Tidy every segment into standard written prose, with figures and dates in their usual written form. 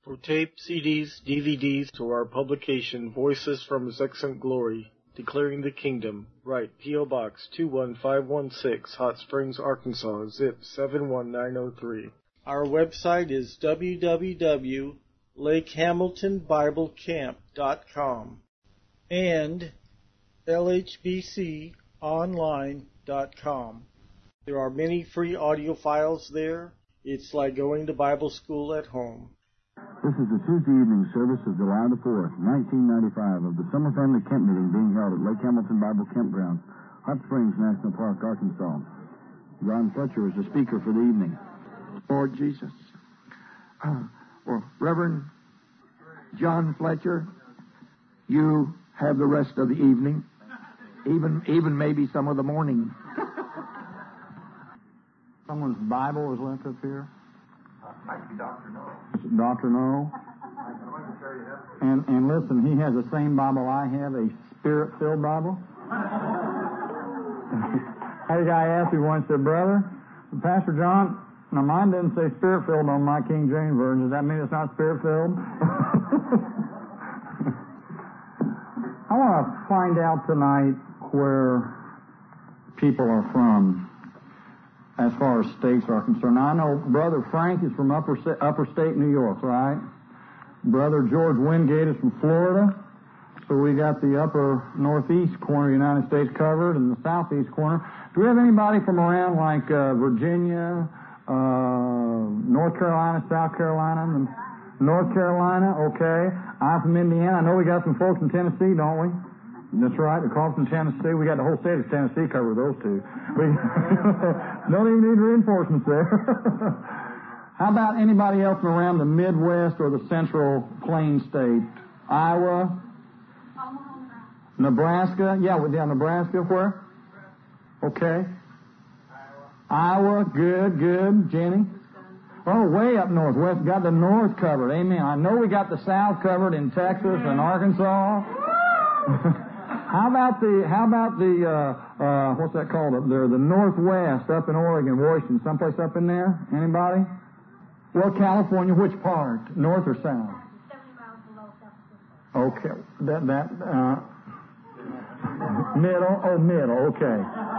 For tape, CDs, DVDs, to our publication, Voices from His Excellent Glory, Declaring the Kingdom, write P.O. Box 21516, Hot Springs, Arkansas, zip 71903. Our website is www.lakehamiltonbiblecamp.com and lhbconline.com. There are many free audio files there. It's like going to Bible school at home. This is the Tuesday evening service of July the 4th, 1995, of the Summer Family Camp Meeting being held at Lake Hamilton Bible Campground, Hot Springs National Park, Arkansas. Ron Fletcher is the speaker for the evening. Lord Jesus. Reverend John Fletcher, you have the rest of the evening, even maybe some of the morning. Someone's Bible is left up here. Might be Dr. No. Dr. No. And listen, he has the same Bible I have, a Spirit-filled Bible. I had a guy ask me once, said, "Brother, Pastor John, now mine doesn't say Spirit-filled on my King James Version. Does that mean it's not Spirit-filled?" I want to find out tonight where people are from as far as states are concerned. Now, I know Brother Frank is from upper state New York, right? Brother George Wingate is from Florida. So we got the upper northeast corner of the United States covered and the southeast corner. Do we have anybody from around like Virginia, North Carolina, South Carolina? North Carolina, okay. I'm from Indiana. I know we got some folks in Tennessee, don't we? That's right. They're called from Tennessee. We got the whole state of Tennessee covered, those two. We don't even need reinforcements there. How about anybody else from around the Midwest or the Central Plain state? Iowa? Nebraska? Yeah, Nebraska. Where? Okay. Iowa. Good. Jenny? Oh, way up north. West got the north covered. Amen. I know we got the south covered in Texas and Arkansas. How about the what's that called up there? The Northwest up in Oregon, Washington, someplace up in there? Anybody? Well, California, which part? North or south? 70 miles below San Francisco. Okay, middle. Okay.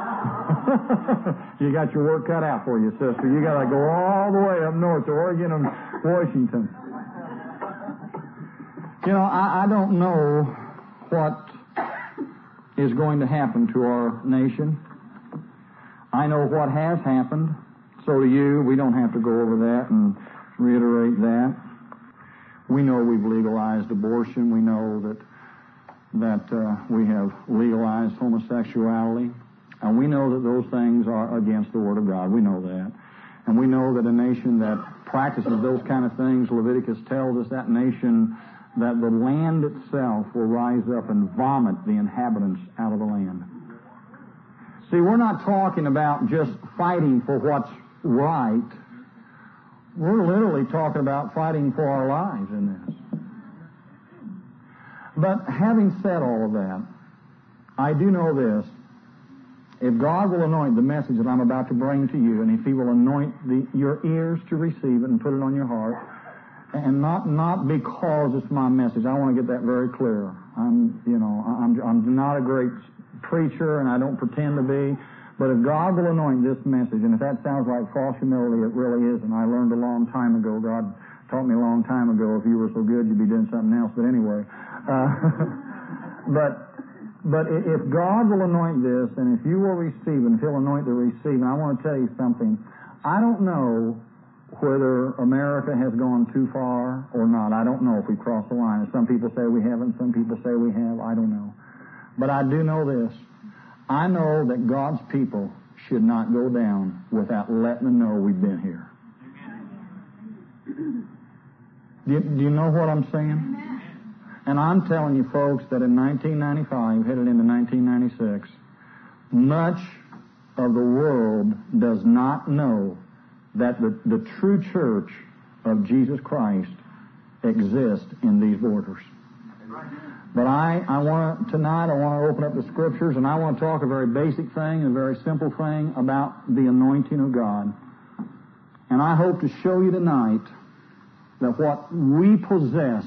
You got your work cut out for you, sister. You got to go all the way up north to Oregon and Washington. You know, I don't know what is going to happen to our nation. I know what has happened. So do you. We don't have to go over that and reiterate that. We know we've legalized abortion. We know that we have legalized homosexuality. And we know that those things are against the Word of God. We know that. And we know that a nation that practices those kind of things, Leviticus tells us that nation, that the land itself will rise up and vomit the inhabitants out of the land. See, we're not talking about just fighting for what's right. We're literally talking about fighting for our lives in this. But having said all of that, I do know this. If God will anoint the message that I'm about to bring to you, and if He will anoint your ears to receive it and put it on your heart, and not because it's my message. I want to get that very clear. I'm not a great preacher, and I don't pretend to be. But if God will anoint this message, and if that sounds like false humility, it really is. And I learned a long time ago. God taught me a long time ago. If you were so good, you'd be doing something else. But anyway, but if God will anoint this, and if you will receive, and if He'll anoint the receiving, I want to tell you something. I don't know whether America has gone too far or not. I don't know if we've crossed the line. Some people say we haven't. Some people say we have. I don't know. But I do know this. I know that God's people should not go down without letting them know we've been here. Do you know what I'm saying? And I'm telling you, folks, that in 1995, headed into 1996, much of the world does not know that the true church of Jesus Christ exists in these borders. But tonight I want to open up the Scriptures, and I want to talk a very basic thing, a very simple thing about the anointing of God. And I hope to show you tonight that what we possess,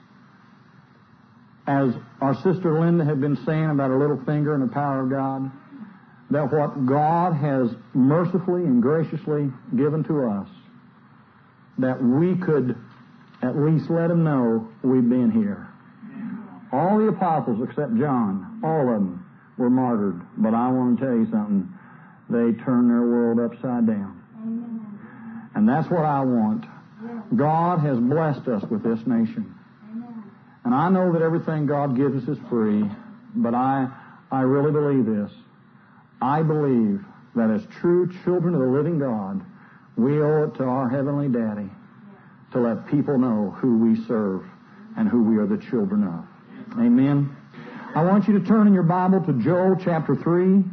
as our sister Linda had been saying about her little finger and the power of God, that what God has mercifully and graciously given to us, that we could at least let Him know we've been here. All the apostles except John, all of them were martyred. But I want to tell you something. They turned their world upside down. Amen. And that's what I want. Yes. God has blessed us with this nation. Amen. And I know that everything God gives us is free, but I really believe this. I believe that as true children of the living God, we owe it to our Heavenly Daddy to let people know who we serve and who we are the children of. Amen. I want you to turn in your Bible to Joel chapter 3.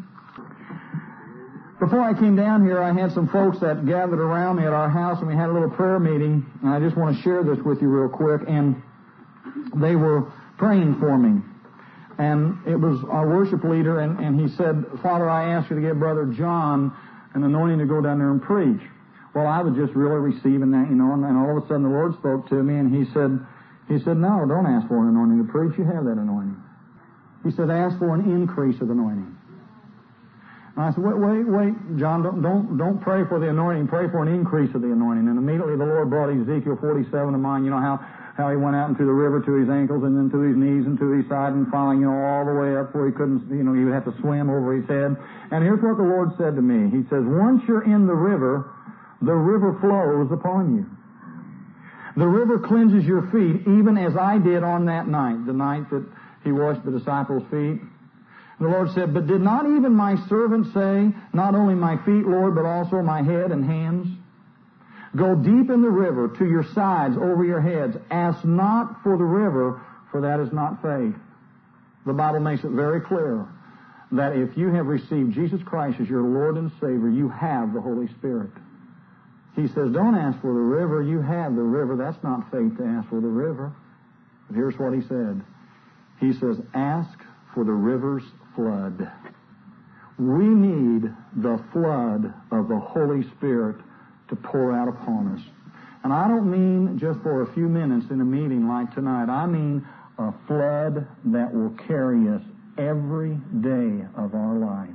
Before I came down here, I had some folks that gathered around me at our house, and we had a little prayer meeting. And I just want to share this with you real quick. And they were praying for me. And it was our worship leader, and he said, Father, I asked you to give Brother John an anointing to go down there and preach. Well, I was just really receiving that, and all of a sudden the Lord spoke to me, and He said, no, don't ask for an anointing to preach. You have that anointing. He said, ask for an increase of anointing. And I said, wait, John, don't pray for the anointing. Pray for an increase of the anointing. And immediately the Lord brought Ezekiel 47 to mind. You know how he went out into the river to his ankles and then to his knees and to his side and finally, all the way up where he couldn't, he would have to swim over his head. And here's what the Lord said to me. He says, once you're in the river flows upon you. The river cleanses your feet, even as I did on that night, the night that He washed the disciples' feet. The Lord said, but did not even my servant say, not only my feet, Lord, but also my head and hands? Go deep in the river to your sides, over your heads. Ask not for the river, for that is not faith. The Bible makes it very clear that if you have received Jesus Christ as your Lord and Savior, you have the Holy Spirit. He says, don't ask for the river. You have the river. That's not faith to ask for the river. But here's what He said. He says, ask for the river's flood. We need the flood of the Holy Spirit to pour out upon us. And I don't mean just for a few minutes in a meeting like tonight. I mean a flood that will carry us every day of our life.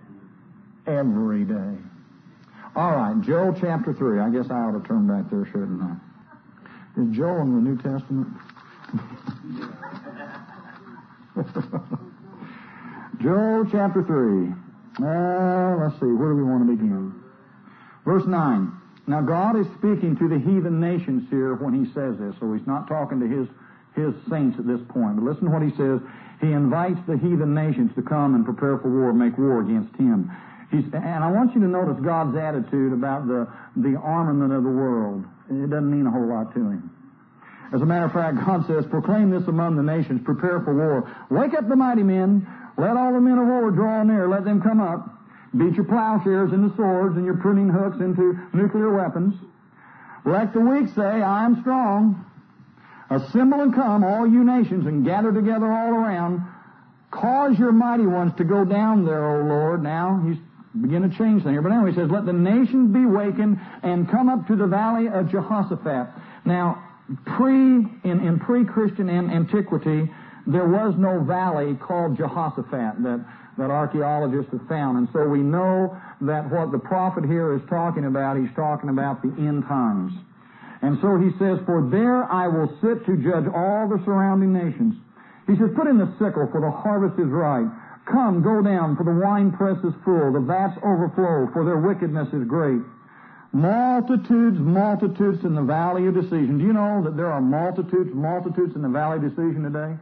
Every day. All right, Joel chapter 3. I guess I ought to turn back there, shouldn't I? Is Joel in the New Testament? Joel chapter 3. Let's see, where do we want to begin? Verse 9. Now God is speaking to the heathen nations here when He says this, so He's not talking to His saints at this point. But listen to what He says. He invites the heathen nations to come and prepare for war, make war against Him. And I want you to notice God's attitude about the armament of the world. It doesn't mean a whole lot to Him. As a matter of fact, God says, proclaim this among the nations, prepare for war. Wake up the mighty men. Let all the men of war draw near. Let them come up. Beat your plowshares into swords and your pruning hooks into nuclear weapons. Let the weak say, I am strong. Assemble and come, all you nations, and gather together all around. Cause your mighty ones to go down there, O Lord. Now, He's beginning to change things here. But anyway, He says, let the nations be wakened and come up to the valley of Jehoshaphat. Now, in pre-Christian antiquity, there was no valley called Jehoshaphat that archaeologists have found. And so we know that what the prophet here is talking about, he's talking about the end times. And so he says, for there I will sit to judge all the surrounding nations. He says, put in the sickle, for the harvest is ripe. Come, go down, for the winepress is full, the vats overflow, for their wickedness is great. Multitudes in the valley of decision. Do you know that there are multitudes in the valley of decision today?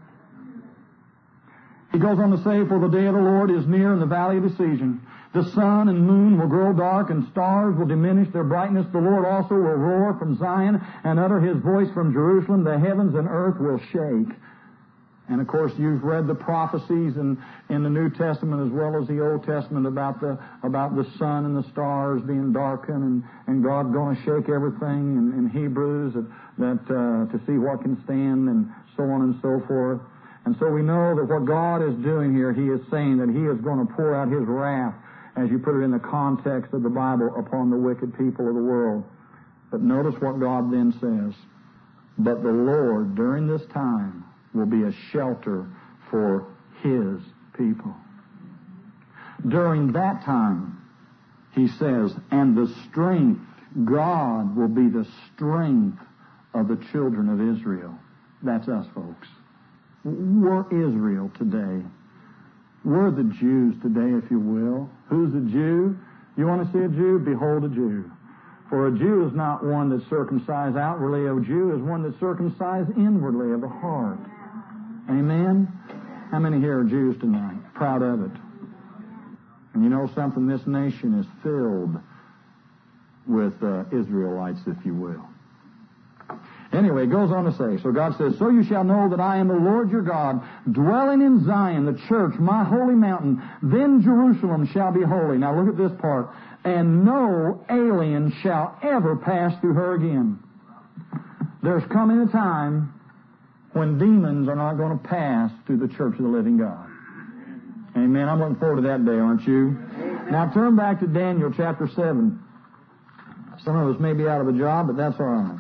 He goes on to say, for the day of the Lord is near in the valley of decision. The sun and moon will grow dark, and stars will diminish their brightness. The Lord also will roar from Zion and utter His voice from Jerusalem. The heavens and earth will shake. And, of course, you've read the prophecies in the New Testament as well as the Old Testament about the sun and the stars being darkened and God going to shake everything in Hebrews that to see what can stand and so on and so forth. And so we know that what God is doing here, He is saying that He is going to pour out His wrath, as you put it in the context of the Bible, upon the wicked people of the world. But notice what God then says. But the Lord, during this time, will be a shelter for His people. During that time, he says, and the strength, God will be the strength of the children of Israel. That's us, folks. We're Israel today. We're the Jews today, if you will. Who's a Jew? You want to see a Jew? Behold a Jew. For a Jew is not one that's circumcised outwardly. A Jew is one that's circumcised inwardly of the heart. Amen? How many here are Jews tonight? Proud of it. And you know something? This nation is filled with Israelites, if you will. Anyway, it goes on to say, so God says, so you shall know that I am the Lord your God, dwelling in Zion, the church, my holy mountain. Then Jerusalem shall be holy. Now look at this part. And no alien shall ever pass through her again. There's coming a time when demons are not going to pass through the church of the living God. Amen. I'm looking forward to that day, aren't you? Now turn back to Daniel chapter 7. Some of us may be out of a job, but that's all right.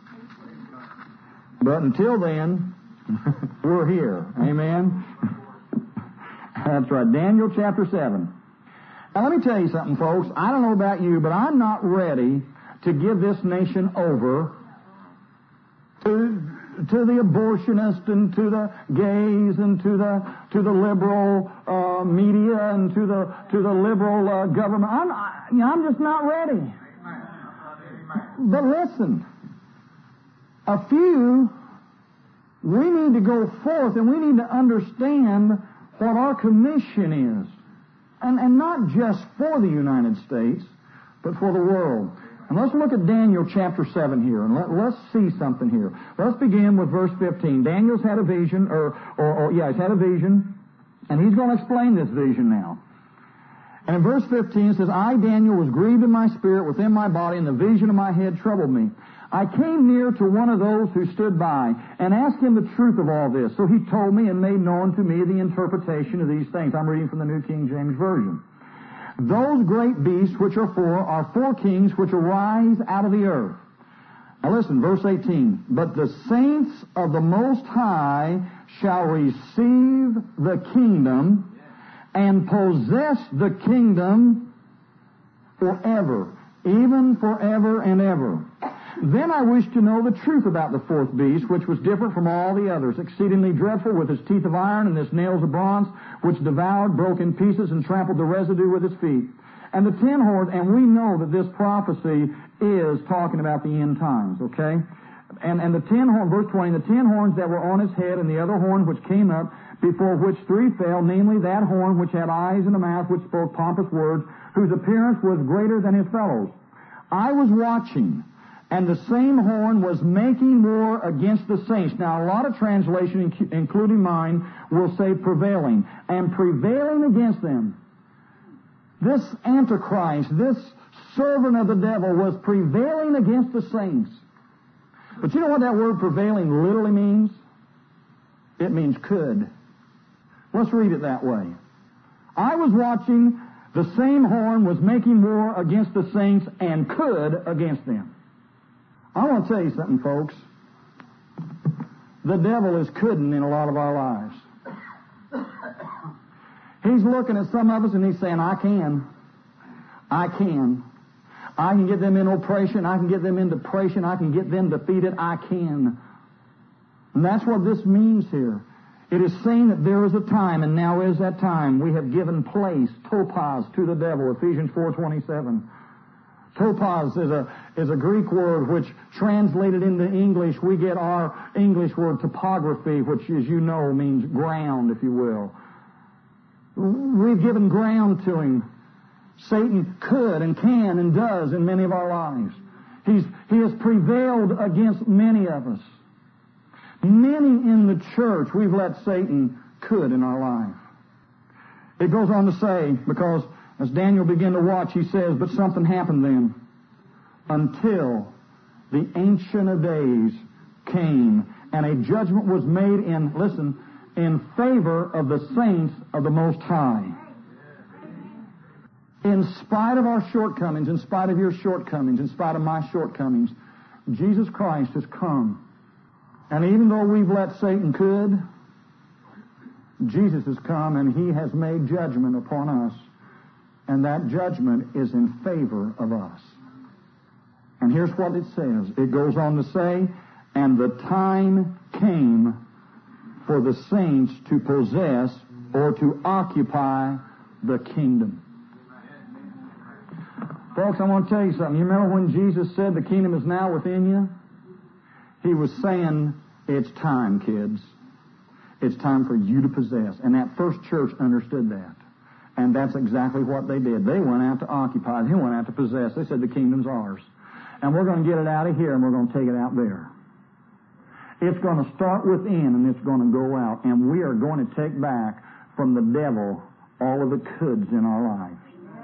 But until then, we're here. Amen. That's right. Daniel chapter 7. Now let me tell you something, folks. I don't know about you, but I'm not ready to give this nation over to the abortionists and to the gays and to the liberal media and to the liberal government. I'm just not ready. But listen, we need to go forth and we need to understand what our commission is. And not just for the United States, but for the world. And let's look at Daniel chapter 7 here, and let's see something here. Let's begin with verse 15. Daniel's had a vision, he's had a vision, and he's going to explain this vision now. And in verse 15 it says, I, Daniel, was grieved in my spirit within my body, and the vision of my head troubled me. I came near to one of those who stood by, and asked him the truth of all this. So he told me and made known to me the interpretation of these things. I'm reading from the New King James Version. Those great beasts which are four kings which arise out of the earth. Now listen, verse 18. But the saints of the Most High shall receive the kingdom and possess the kingdom forever, even forever and ever. Then I wished to know the truth about the fourth beast, which was different from all the others, exceedingly dreadful, with its teeth of iron and its nails of bronze, which devoured, broke in pieces, and trampled the residue with its feet. And the 10 horns, and we know that this prophecy is talking about the end times, okay? And the 10 horns, verse 20, the 10 horns that were on his head, and the other horn which came up, before which 3 fell, namely that horn which had eyes and a mouth, which spoke pompous words, whose appearance was greater than his fellows. I was watching, and the same horn was making war against the saints. Now, a lot of translation, including mine, will say prevailing. And prevailing against them. This Antichrist, this servant of the devil, was prevailing against the saints. But you know what that word prevailing literally means? It means could. Let's read it that way. I was watching, the same horn was making war against the saints and could against them. I want to tell you something, folks. The devil is couldn't in a lot of our lives. He's looking at some of us and he's saying, I can. I can get them in oppression. I can get them in depression. I can get them defeated. I can. And that's what this means here. It is saying that there is a time, and now is that time. We have given place, topos, to the devil, Ephesians 4:27. Topos is a Greek word which, translated into English, we get our English word topography, which, as you know, means ground, if you will. We've given ground to him. Satan could and can and does in many of our lives. He has prevailed against many of us. Many in the church, we've let Satan could in our life. It goes on to say, because as Daniel began to watch, he says, but something happened then, until the Ancient of Days came, and a judgment was made in favor of the saints of the Most High. In spite of our shortcomings, in spite of your shortcomings, in spite of my shortcomings, Jesus Christ has come And even though we've let Satan could, Jesus has come and he has made judgment upon us. And that judgment is in favor of us. And here's what it says. It goes on to say, and the time came for the saints to possess or to occupy the kingdom. Folks, I want to tell you something. You remember when Jesus said the kingdom is now within you? He was saying, it's time, kids. It's time for you to possess. And that first church understood that. And that's exactly what they did. They went out to occupy. They went out to possess. They said the kingdom's ours. And we're going to get it out of here and we're going to take it out there. It's going to start within and it's going to go out. And we are going to take back from the devil all of the coulds in our lives.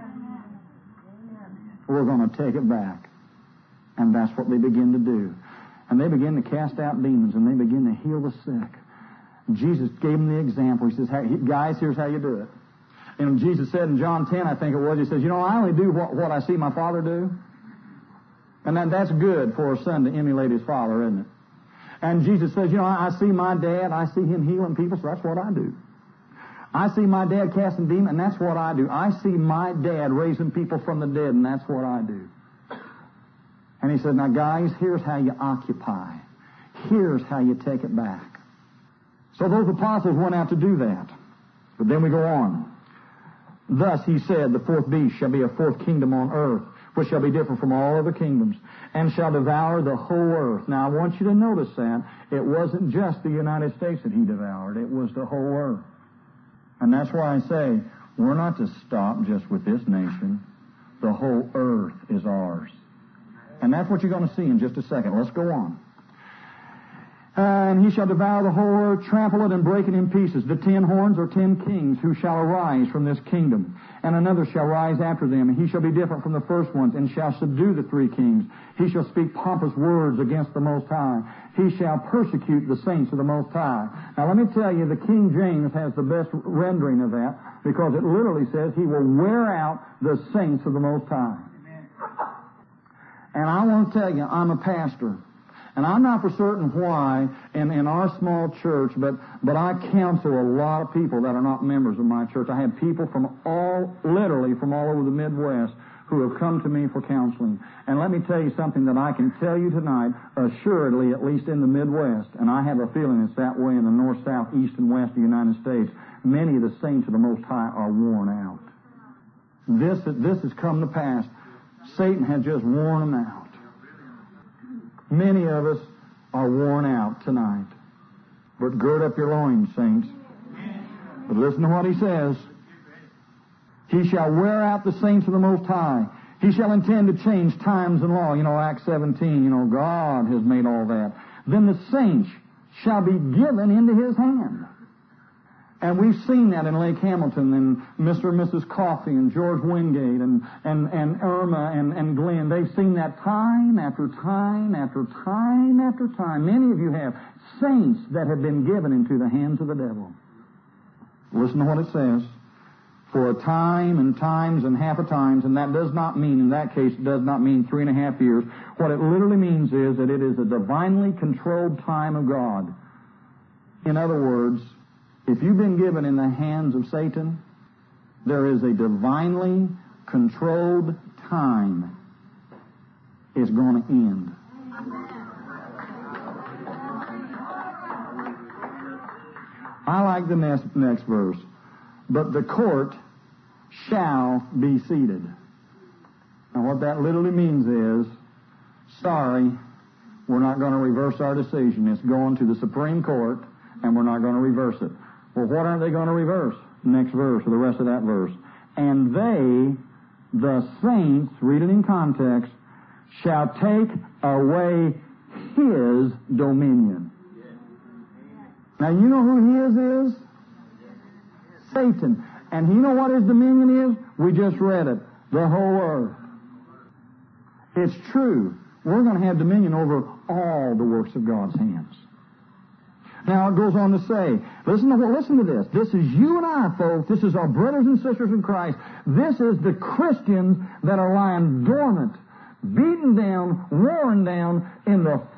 We're going to take it back. And that's what they begin to do. And they begin to cast out demons and they begin to heal the sick. Jesus gave them the example. He says, hey, guys, here's how you do it. And Jesus said in John 10, I think it was, he says, I only do what I see my Father do. And that's good for a son to emulate his father, isn't it? And Jesus says, I see my dad, I see him healing people, so that's what I do. I see my dad casting demons, and that's what I do. I see my dad raising people from the dead, and that's what I do. And he said, now guys, here's how you occupy. Here's how you take it back. So those apostles went out to do that. But then we go on. Thus he said, the fourth beast shall be a fourth kingdom on earth, which shall be different from all other kingdoms, and shall devour the whole earth. Now I want you to notice that it wasn't just the United States that he devoured. It was the whole earth. And that's why I say, we're not to stop just with this nation. The whole earth is ours. And that's what you're going to see in just a second. Let's go on. And he shall devour the whole earth, trample it, and break it in pieces. The 10 horns are 10 kings who shall arise from this kingdom. And another shall rise after them, and he shall be different from the first ones, and shall subdue the 3 kings. He shall speak pompous words against the Most High. He shall persecute the saints of the Most High. Now let me tell you, the King James has the best rendering of that, because it literally says he will wear out the saints of the Most High. And I want to tell you, I'm a pastor. And I'm not for certain why in our small church, but I counsel a lot of people that are not members of my church. I have people literally from all over the Midwest who have come to me for counseling. And let me tell you something that I can tell you tonight, assuredly, at least in the Midwest, and I have a feeling it's that way in the north, south, east, and west of the United States, many of the saints of the Most High are worn out. This has come to pass. Satan has just worn them out. Many of us are worn out tonight. But gird up your loins, saints. But listen to what he says. He shall wear out the saints of the Most High. He shall intend to change times and law. Acts 17, God has made all that. Then the saints shall be given into his hand. And we've seen that in Lake Hamilton, and Mr. and Mrs. Coffey, and George Wingate, and Irma, and Glenn. They've seen that time after time after time after time. Many of you have saints that have been given into the hands of the devil. Listen to what it says. For a time and times and half a times, and that does not mean, in that case, it does not mean 3.5 years. What it literally means is that it is a divinely controlled time of God. In other words, if you've been given in the hands of Satan, there is a divinely controlled time. It's going to end. I like the next verse. But the court shall be seated. Now what that literally means is, sorry, we're not going to reverse our decision. It's going to the Supreme Court, and we're not going to reverse it. Well, what aren't they going to reverse? Next verse, or the rest of that verse. And they, the saints, read it in context, shall take away his dominion. Now, you know who his is? Satan. And you know what his dominion is? We just read it. The whole earth. It's true. We're going to have dominion over all the works of God's hands. Now it goes on to say, listen to this. This is you and I, folks. This is our brothers and sisters in Christ. This is the Christians that are lying dormant, beaten down, worn down in the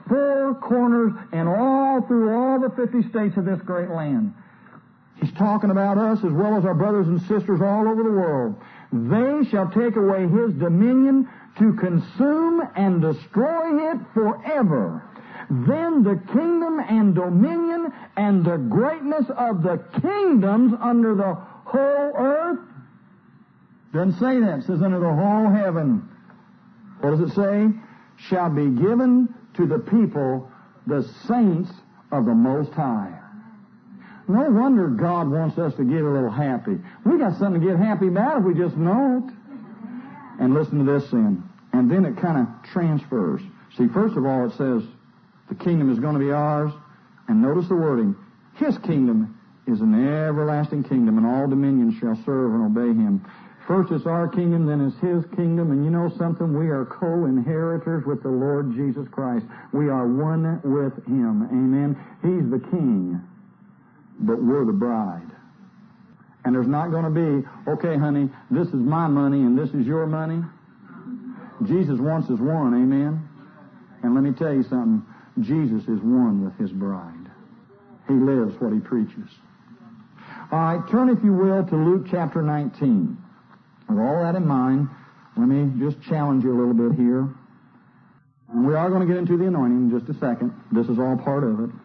four corners and all through all the 50 states of this great land. He's talking about us as well as our brothers and sisters all over the world. They shall take away his dominion to consume and destroy it forever. Then the kingdom and dominion and the greatness of the kingdoms under the whole earth. Doesn't say that. It says under the whole heaven. What does it say? Shall be given to the people, the saints of the Most High. No wonder God wants us to get a little happy. We got something to get happy about if we just know it. And listen to this then. And then it kind of transfers. See, first of all, it says the kingdom is going to be ours. And notice the wording. His kingdom is an everlasting kingdom, and all dominions shall serve and obey him. First it's our kingdom, then it's his kingdom. And you know something? We are co-inheritors with the Lord Jesus Christ. We are one with him. Amen. He's the king, but we're the bride. And there's not going to be, okay, honey, this is my money and this is your money. Jesus wants us one, amen? And let me tell you something. Jesus is one with his bride. He lives what he preaches. All right, turn, if you will, to Luke chapter 19. With all that in mind, let me just challenge you a little bit here. And we are going to get into the anointing in just a second. This is all part of it.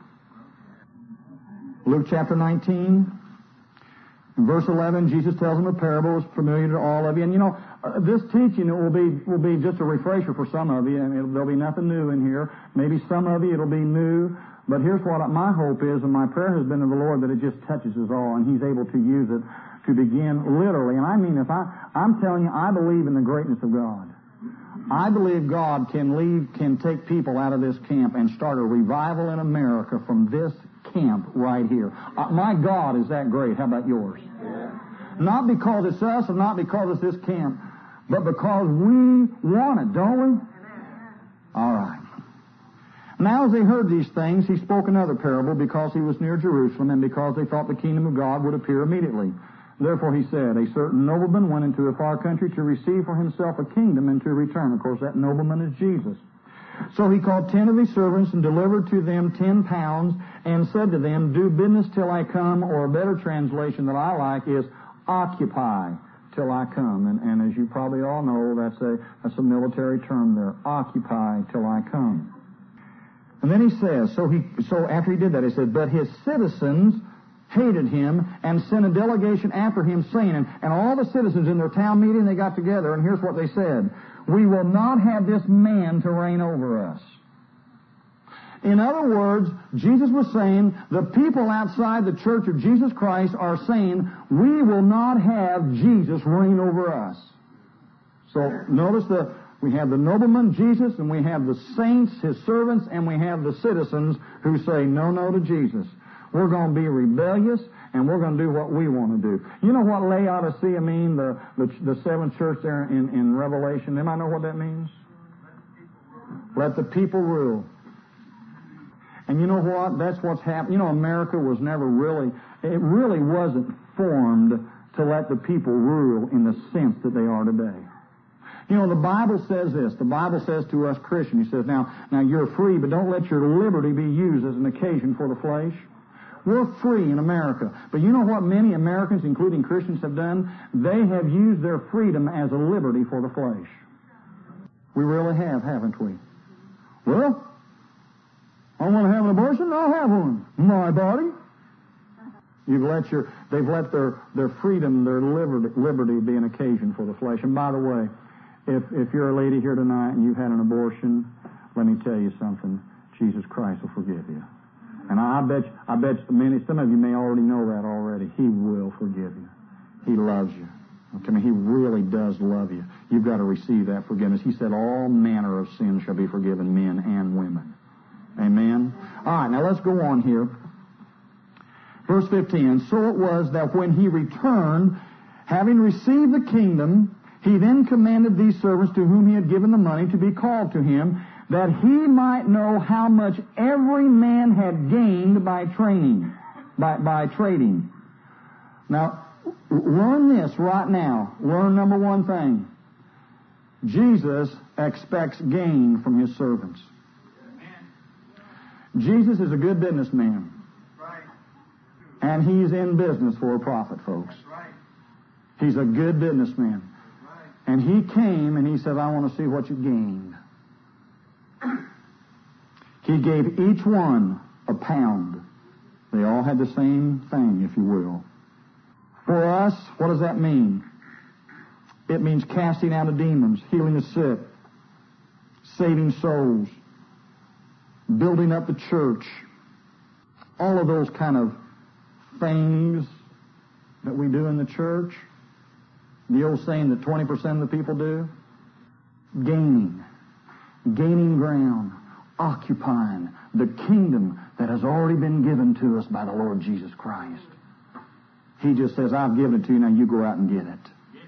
Luke chapter 19, in verse 11, Jesus tells them a parable. It's familiar to all of you. And you know, this teaching will be just a refresher for some of you. And there'll be nothing new in here. Maybe some of you it'll be new. But here's what my hope is, and my prayer has been to the Lord, that it just touches us all, and he's able to use it to begin literally. And I mean, I'm telling you, I believe in the greatness of God. I believe God can take people out of this camp and start a revival in America from this camp right here. My God is that great. How about yours? Yeah. Not because it's us and not because it's this camp, but because we want it, don't we? All right. Now as they heard these things, he spoke another parable because he was near Jerusalem and because they thought the kingdom of God would appear immediately. Therefore he said, a certain nobleman went into a far country to receive for himself a kingdom and to return. Of course, that nobleman is Jesus. So he called 10 of his servants and delivered to them 10 pounds and said to them, do business till I come, or a better translation that I like is occupy till I come. And as you probably all know, that's a military term there. Occupy till I come. And then he says, so after he did that, he said, but his citizens hated him and sent a delegation after him saying, and all the citizens in their town meeting, they got together, and here's what they said. We will not have this man to reign over us. In other words, Jesus was saying, the people outside the church of Jesus Christ are saying, we will not have Jesus reign over us. So notice we have the nobleman, Jesus, and we have the saints, his servants, and we have the citizens who say no to Jesus. We're going to be rebellious, and we're going to do what we want to do. You know what Laodicea mean, the seventh church there in Revelation? Anybody know what that means? Let the people rule. And you know what? That's what's happened. You know, America was never it really wasn't formed to let the people rule in the sense that they are today. You know, the Bible says this. The Bible says to us Christians, he says, now you're free, but don't let your liberty be used as an occasion for the flesh. We're free in America. But you know what many Americans, including Christians, have done? They have used their freedom as a liberty for the flesh. We really have, haven't we? Well, I want to have an abortion? I'll have one. My body. They've let their freedom, their liberty be an occasion for the flesh. And by the way, if you're a lady here tonight and you've had an abortion, let me tell you something. Jesus Christ will forgive you. And I bet some of you may already know that already. He will forgive you. He loves you. Okay, he really does love you. You've got to receive that forgiveness. He said all manner of sins shall be forgiven, men and women. Amen? All right, now let's go on here. Verse 15, and so it was that when he returned, having received the kingdom, he then commanded these servants to whom he had given the money to be called to him, that he might know how much every man had gained by trading. Now, learn this right now. Learn number one thing. Jesus expects gain from his servants. Jesus is a good businessman. And he's in business for a profit, folks. He's a good businessman. And he came and he said, I want to see what you gained. He gave each one a pound. They all had the same thing, if you will. For us, what does that mean? It means casting out of demons, healing the sick, saving souls, building up the church, all of those kind of things that we do in the church. The old saying that 20% of the people do. Gaining ground, occupying the kingdom that has already been given to us by the Lord Jesus Christ. He just says, I've given it to you, now you go out and get it.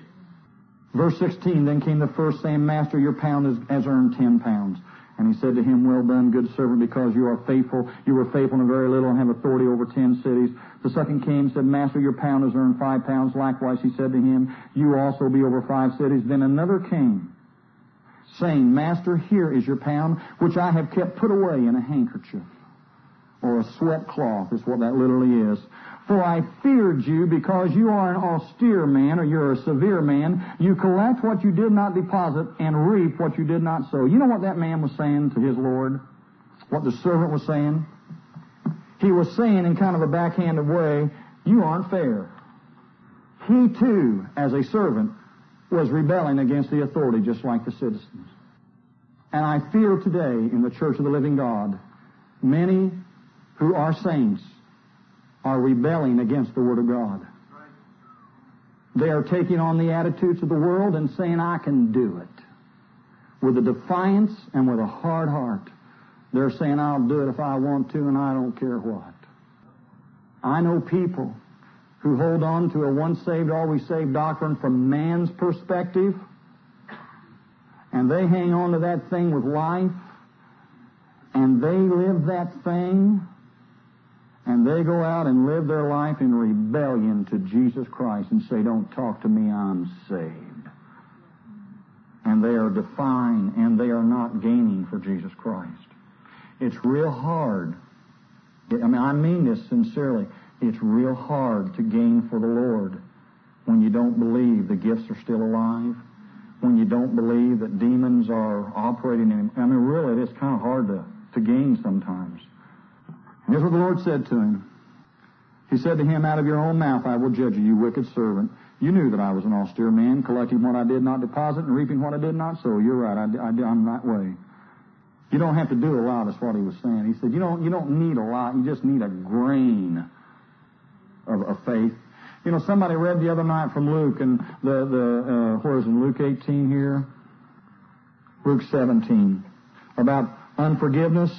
Verse 16, then came the first, saying, Master, your pound has earned 10 pounds. And he said to him, Well done, good servant, because you are faithful. You were faithful in a very little and have authority over 10 cities. The second came and said, Master, your pound has earned 5 pounds. Likewise, he said to him, You also be over 5 cities. Then another came, saying, Master, here is your pound, which I have kept put away in a handkerchief, or a sweat cloth is what that literally is. For I feared you, because you are an austere man, or you're a severe man. You collect what you did not deposit and reap what you did not sow. You know what that man was saying to his Lord? What the servant was saying? He was saying in kind of a backhanded way, you aren't fair. He too, as a servant, was rebelling against the authority just like the citizens. And I fear today in the Church of the Living God, many who are saints are rebelling against the Word of God. They are taking on the attitudes of the world and saying, I can do it. With a defiance and with a hard heart. They're saying, I'll do it if I want to and I don't care what. I know people who hold on to a once saved, always saved doctrine from man's perspective, and they hang on to that thing with life, and they live that thing, and they go out and live their life in rebellion to Jesus Christ and say, don't talk to me, I'm saved. And they are defying, and they are not gaining for Jesus Christ. It's real hard. I mean this sincerely. It's real hard to gain for the Lord when you don't believe the gifts are still alive, when you don't believe that demons are operating in him. Really, it's kind of hard to gain sometimes. Here's what the Lord said to him. He said to him, out of your own mouth I will judge you, you wicked servant. You knew that I was an austere man, collecting what I did not deposit and reaping what I did not sow. You're right, I'm that way. You don't have to do a lot, that's what he was saying. He said, you don't need a lot, you just need a grain of faith. You know, somebody read the other night from Luke, and where is it, Luke 18 here? Luke 17, about unforgiveness.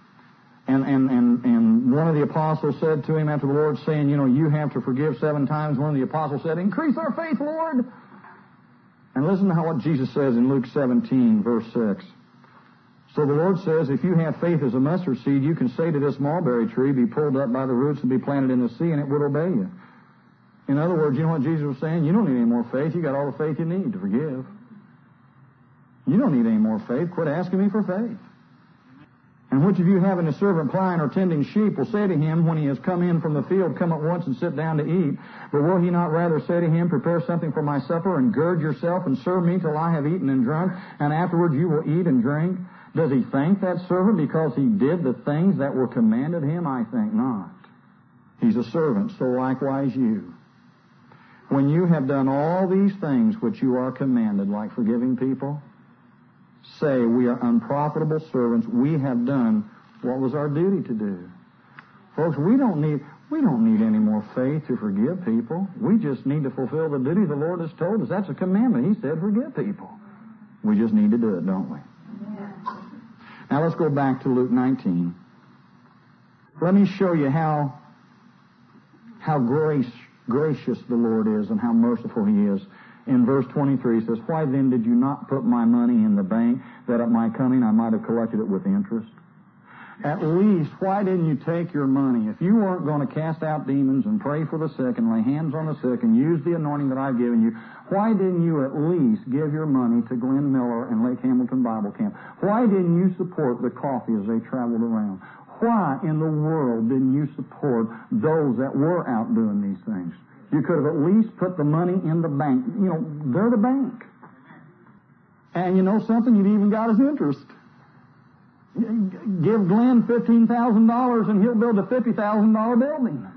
And one of the apostles said to him after the Lord saying, you have to forgive 7 times. One of the apostles said, increase our faith, Lord. And listen to what Jesus says in Luke 17, verse 6. So the Lord says, if you have faith as a mustard seed, you can say to this mulberry tree, be pulled up by the roots and be planted in the sea, and it will obey you. In other words, you know what Jesus was saying? You don't need any more faith. You got all the faith you need to forgive. You don't need any more faith. Quit asking me for faith. And which of you having a servant plying or tending sheep will say to him when he has come in from the field, come at once and sit down to eat? But will he not rather say to him, prepare something for my supper and gird yourself and serve me till I have eaten and drunk, and afterwards you will eat and drink? Does he thank that servant because he did the things that were commanded him? I think not. He's a servant, so likewise you. When you have done all these things which you are commanded, like forgiving people, say, we are unprofitable servants. We have done what was our duty to do. Folks, we don't need any more faith to forgive people. We just need to fulfill the duty the Lord has told us. That's a commandment. He said, forgive people. We just need to do it, don't we? Now let's go back to Luke 19. Let me show you how gracious the Lord is and how merciful He is. In verse 23, he says, why then did you not put my money in the bank, that at my coming I might have collected it with interest? At least, why didn't you take your money? If you weren't going to cast out demons and pray for the sick and lay hands on the sick and use the anointing that I've given you, why didn't you at least give your money to Glenn Miller and Lake Hamilton Bible Camp? Why didn't you support the coffee as they traveled around? Why in the world didn't you support those that were out doing these things? You could have at least put the money in the bank. You know, they're the bank. And you know something? You've even got his interest. Give Glenn $15,000 and he'll build a $50,000 building.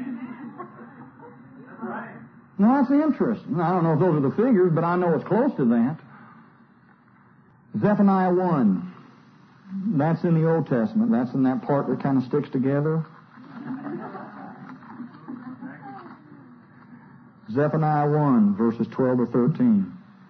Now, that's the interest. I don't know if those are the figures, but I know it's close to that. Zephaniah 1. That's in the Old Testament. That's in that part that kind of sticks together. Zephaniah 1, verses 12 to 13.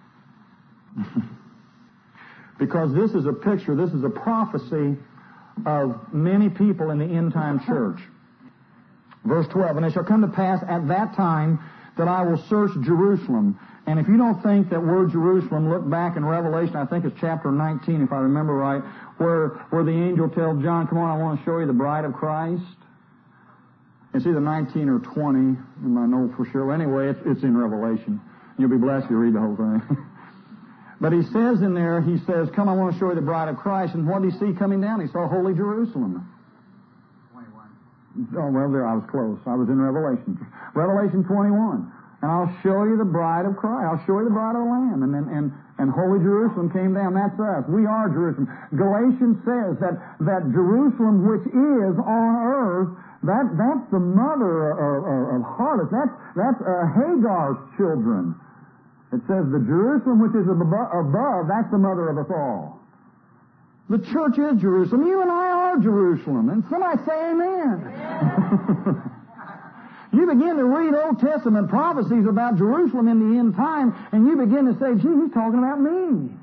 Because this is a picture, this is a prophecy of many people in the end-time church. Verse 12, and it shall come to pass at that time that I will search Jerusalem. And if you don't think that word Jerusalem, look back in Revelation, I think it's chapter 19, if I remember right, where the angel tells John, come on, I want to show you the bride of Christ. It's either 19 or 20, I know for sure. Anyway, it's in Revelation. You'll be blessed if you read the whole thing. But he says in there, he says, come, I want to show you the bride of Christ. And what did he see coming down? He saw holy Jerusalem. 21. Oh, well, there, I was close. I was in Revelation. Revelation 21. And I'll show you the bride of Christ. I'll show you the bride of the Lamb. And holy Jerusalem came down. That's us. We are Jerusalem. Galatians says that Jerusalem, which is on earth, that's the mother of harlots. That's Hagar's children. It says the Jerusalem which is above, that's the mother of us all. The church is Jerusalem. You and I are Jerusalem. And somebody say amen. You begin to read Old Testament prophecies about Jerusalem in the end time, and you begin to say, gee, he's talking about me.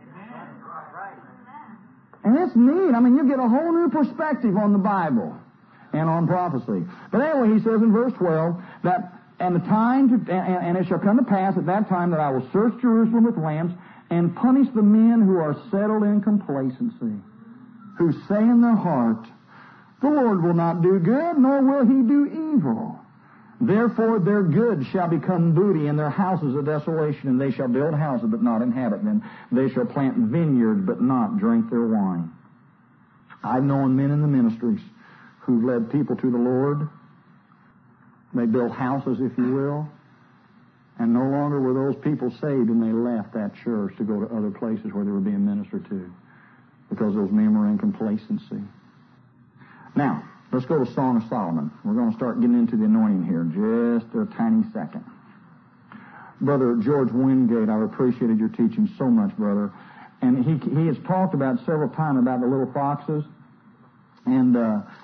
And it's neat. I mean, you get a whole new perspective on the Bible and on prophecy. But anyway, he says in verse 12 that, and it shall come to pass at that time that I will search Jerusalem with lamps and punish the men who are settled in complacency, who say in their heart, the Lord will not do good, nor will he do evil. Therefore their good shall become booty, and their houses a desolation, and they shall build houses but not inhabit them. They shall plant vineyards but not drink their wine. I've known men in the ministries who've led people to the Lord. They built houses, if you will, and no longer were those people saved, and they left that church to go to other places where they were being ministered to because those men were in complacency. Now, let's go to Song of Solomon. We're going to start getting into the anointing here in just a tiny second. Brother George Wingate, I've appreciated your teaching so much, brother. And he has talked about several times about the little foxes. And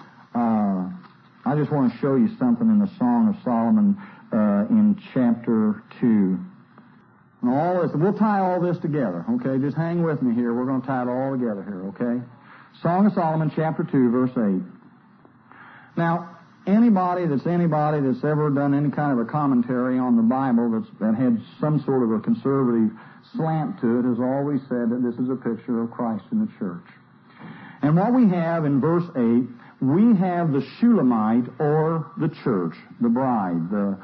I just want to show you something in the Song of Solomon in chapter 2. And all this, we'll tie all this together, okay? Just hang with me here. We're going to tie it all together here, okay? Song of Solomon, chapter 2, verse 8. Now, anybody that's ever done any kind of a commentary on the Bible that had some sort of a conservative slant to it has always said that this is a picture of Christ in the church. And what we have in verse 8, we have the Shulamite, or the church, the bride, the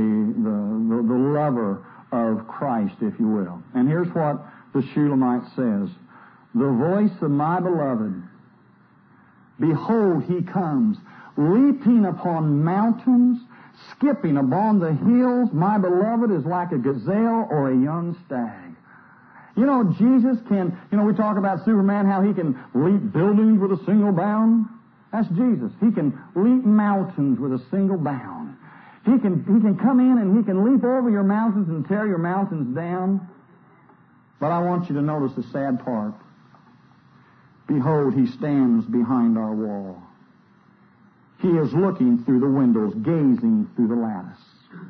lover of Christ, if you will. And here's what the Shulamite says. The voice of my beloved, behold, he comes, leaping upon mountains, skipping upon the hills. My beloved is like a gazelle or a young stag. You know, Jesus can, we talk about Superman, how he can leap buildings with a single bound. That's Jesus. He can leap mountains with a single bound. He can come in and he can leap over your mountains and tear your mountains down. But I want you to notice the sad part. Behold, he stands behind our wall. He is looking through the windows, gazing through the lattice.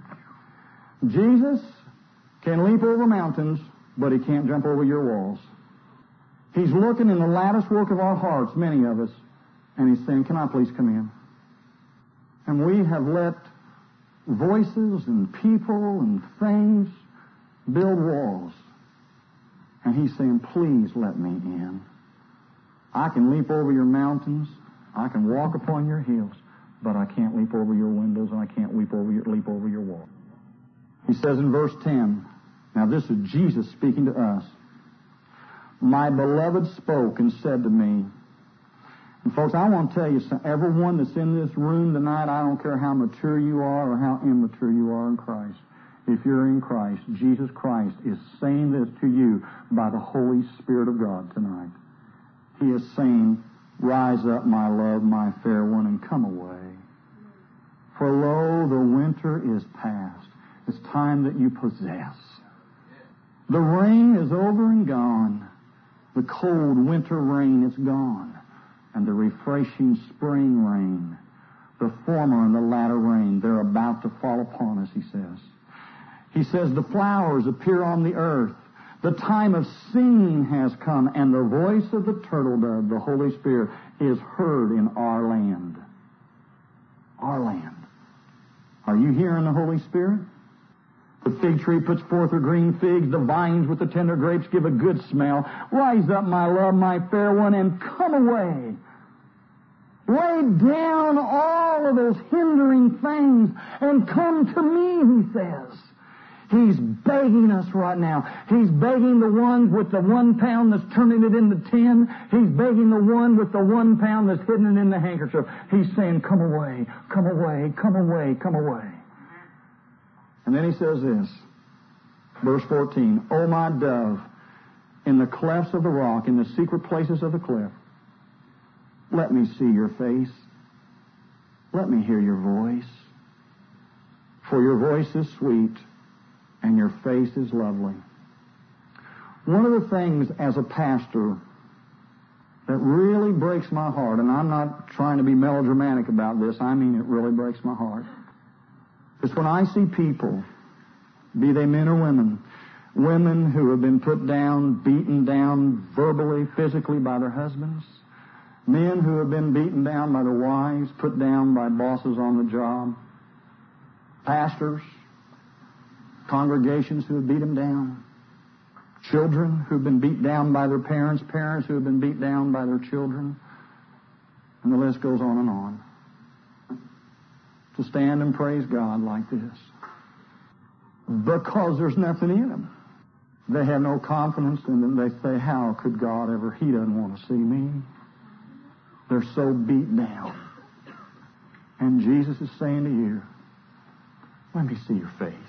Jesus can leap over mountains, but he can't jump over your walls. He's looking in the lattice work of our hearts, many of us, and he's saying, can I please come in? And we have let voices and people and things build walls. And he's saying, please let me in. I can leap over your mountains. I can walk upon your hills, but I can't leap over your windows, and I can't leap over your wall. He says in verse 10, now this is Jesus speaking to us. My beloved spoke and said to me, And folks, I want to tell you, everyone that's in this room tonight, I don't care how mature you are or how immature you are in Christ. If you're in Christ, Jesus Christ is saying this to you by the Holy Spirit of God tonight. He is saying, rise up, my love, my fair one, and come away. For lo, the winter is past. It's time that you possess. The rain is over and gone. The cold winter rain is gone. And the refreshing spring rain, the former and the latter rain, they're about to fall upon us, he says. He says, the flowers appear on the earth. The time of singing has come, and the voice of the turtle dove, the Holy Spirit, is heard in our land. Our land. Are you hearing the Holy Spirit? The fig tree puts forth her green figs. The vines with the tender grapes give a good smell. Rise up, my love, my fair one, and come away. Lay down all of those hindering things and come to me, he says. He's begging us right now. He's begging the ones with the 1 pound that's turning it into 10. He's begging the one with the 1 pound that's hidden it in the handkerchief. He's saying, come away, come away, come away, come away. And then he says this, verse 14, O my dove, in the clefts of the rock, in the secret places of the cliff, let me see your face. Let me hear your voice. For your voice is sweet, and your face is lovely. One of the things as a pastor that really breaks my heart, and I'm not trying to be melodramatic about this, I mean it really breaks my heart, is when I see people, be they men or women, women who have been put down, beaten down verbally, physically by their husbands, men who have been beaten down by their wives, put down by bosses on the job, pastors, congregations who have beat them down, children who have been beat down by their parents, parents who have been beat down by their children, and the list goes on and on. To stand and praise God like this. Because there's nothing in them. They have no confidence in them. They say, how could God ever? He doesn't want to see me. They're so beat down. And Jesus is saying to you, let me see your face.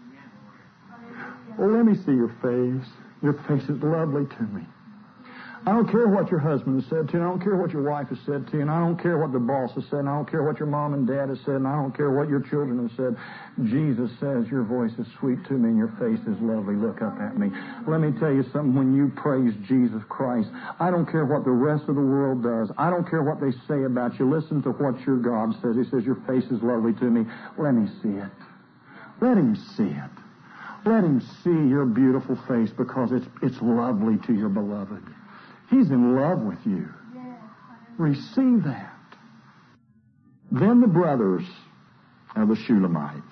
Oh, let me see your face. Your face is lovely to me. I don't care what your husband has said to you, and I don't care what your wife has said to you, and I don't care what the boss has said, and I don't care what your mom and dad has said, and I don't care what your children have said. Jesus says, your voice is sweet to me, and your face is lovely. Look up at me. Let me tell you something. When you praise Jesus Christ, I don't care what the rest of the world does. I don't care what they say about you. Listen to what your God says. He says, your face is lovely to me. Let me see it. Let him see it. Let him see your beautiful face, because it's lovely to your beloved. He's in love with you. Receive that. Then the brothers of the Shulamite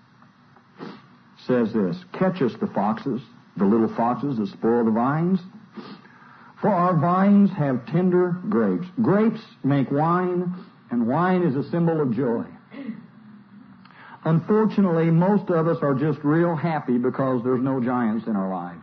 says this, catch us the foxes, the little foxes that spoil the vines. For our vines have tender grapes. Grapes make wine, and wine is a symbol of joy. Unfortunately, most of us are just real happy because there's no giants in our lives.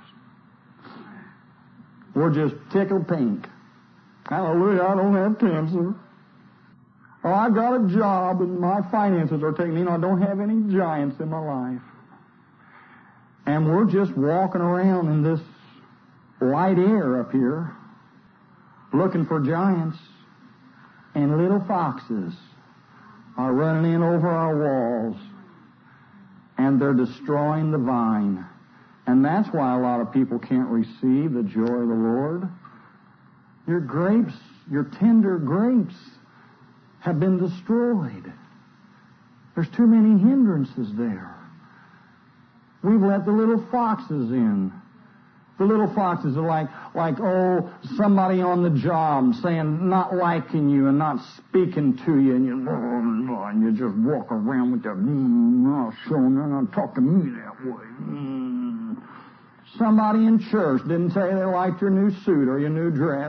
We're just tickled pink. Hallelujah, I don't have cancer. Oh, I got a job and my finances are taking me. I don't have any giants in my life. And we're just walking around in this light air up here looking for giants. And little foxes are running in over our walls. And they're destroying the vine. And that's why a lot of people can't receive the joy of the Lord. Your grapes, your tender grapes, have been destroyed. There's too many hindrances there. We've let the little foxes in. The little foxes are like somebody on the job saying, not liking you and not speaking to you, and you just walk around with that, not talk to me that way. Somebody in church didn't tell you they liked your new suit or your new dress.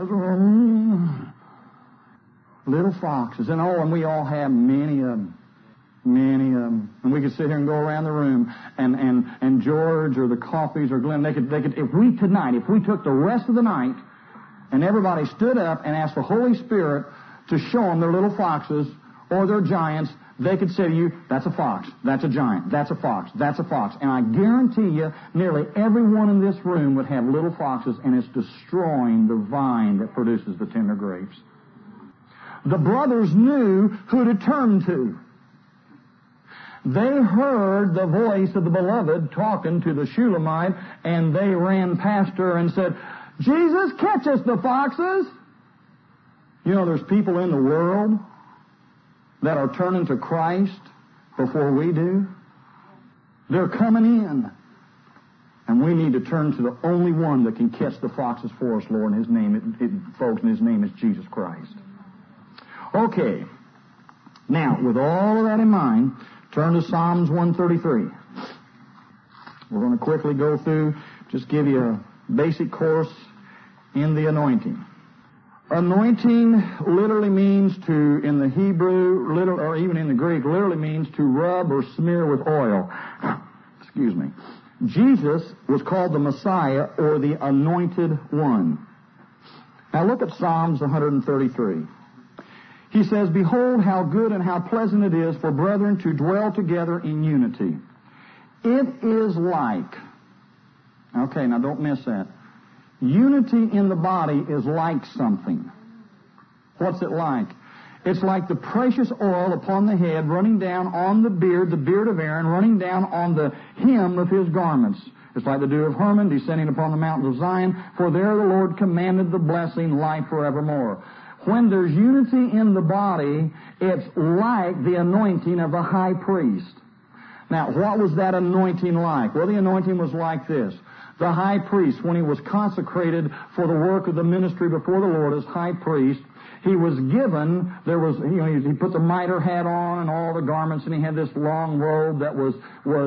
Little foxes. And we all have many of them. Many of them. And we could sit here and go around the room and George or the Coffees or Glenn, they could, if we took the rest of the night and everybody stood up and asked the Holy Spirit to show them their little foxes or their giants, they could say to you, that's a fox, that's a giant, that's a fox, that's a fox. And I guarantee you, nearly everyone in this room would have little foxes, and it's destroying the vine that produces the tender grapes. The brothers knew who to turn to. They heard the voice of the beloved talking to the Shulamite, and they ran past her and said, Jesus, catch us the foxes. You know, there's people in the world that are turning to Christ before we do. They're coming in. And we need to turn to the only one that can catch the foxes for us, Lord, and His name, folks, and His name is Jesus Christ. Okay. Now, with all of that in mind, turn to Psalms 133. We're going to quickly go through, just give you a basic course in the anointing. Anointing literally means to, in the Hebrew, or even in the Greek, literally means to rub or smear with oil. Excuse me. Jesus was called the Messiah, or the Anointed One. Now look at Psalms 133. He says, Behold how good and how pleasant it is for brethren to dwell together in unity. It is like, okay, now don't miss that. Unity in the body is like something. What's it like? It's like the precious oil upon the head running down on the beard of Aaron, running down on the hem of his garments. It's like the dew of Hermon descending upon the mountains of Zion, for there the Lord commanded the blessing, life forevermore. When there's unity in the body, it's like the anointing of the high priest. Now, what was that anointing like? Well, the anointing was like this. The high priest, when he was consecrated for the work of the ministry before the Lord as high priest, he was given, he put the mitre hat on and all the garments, and he had this long robe that was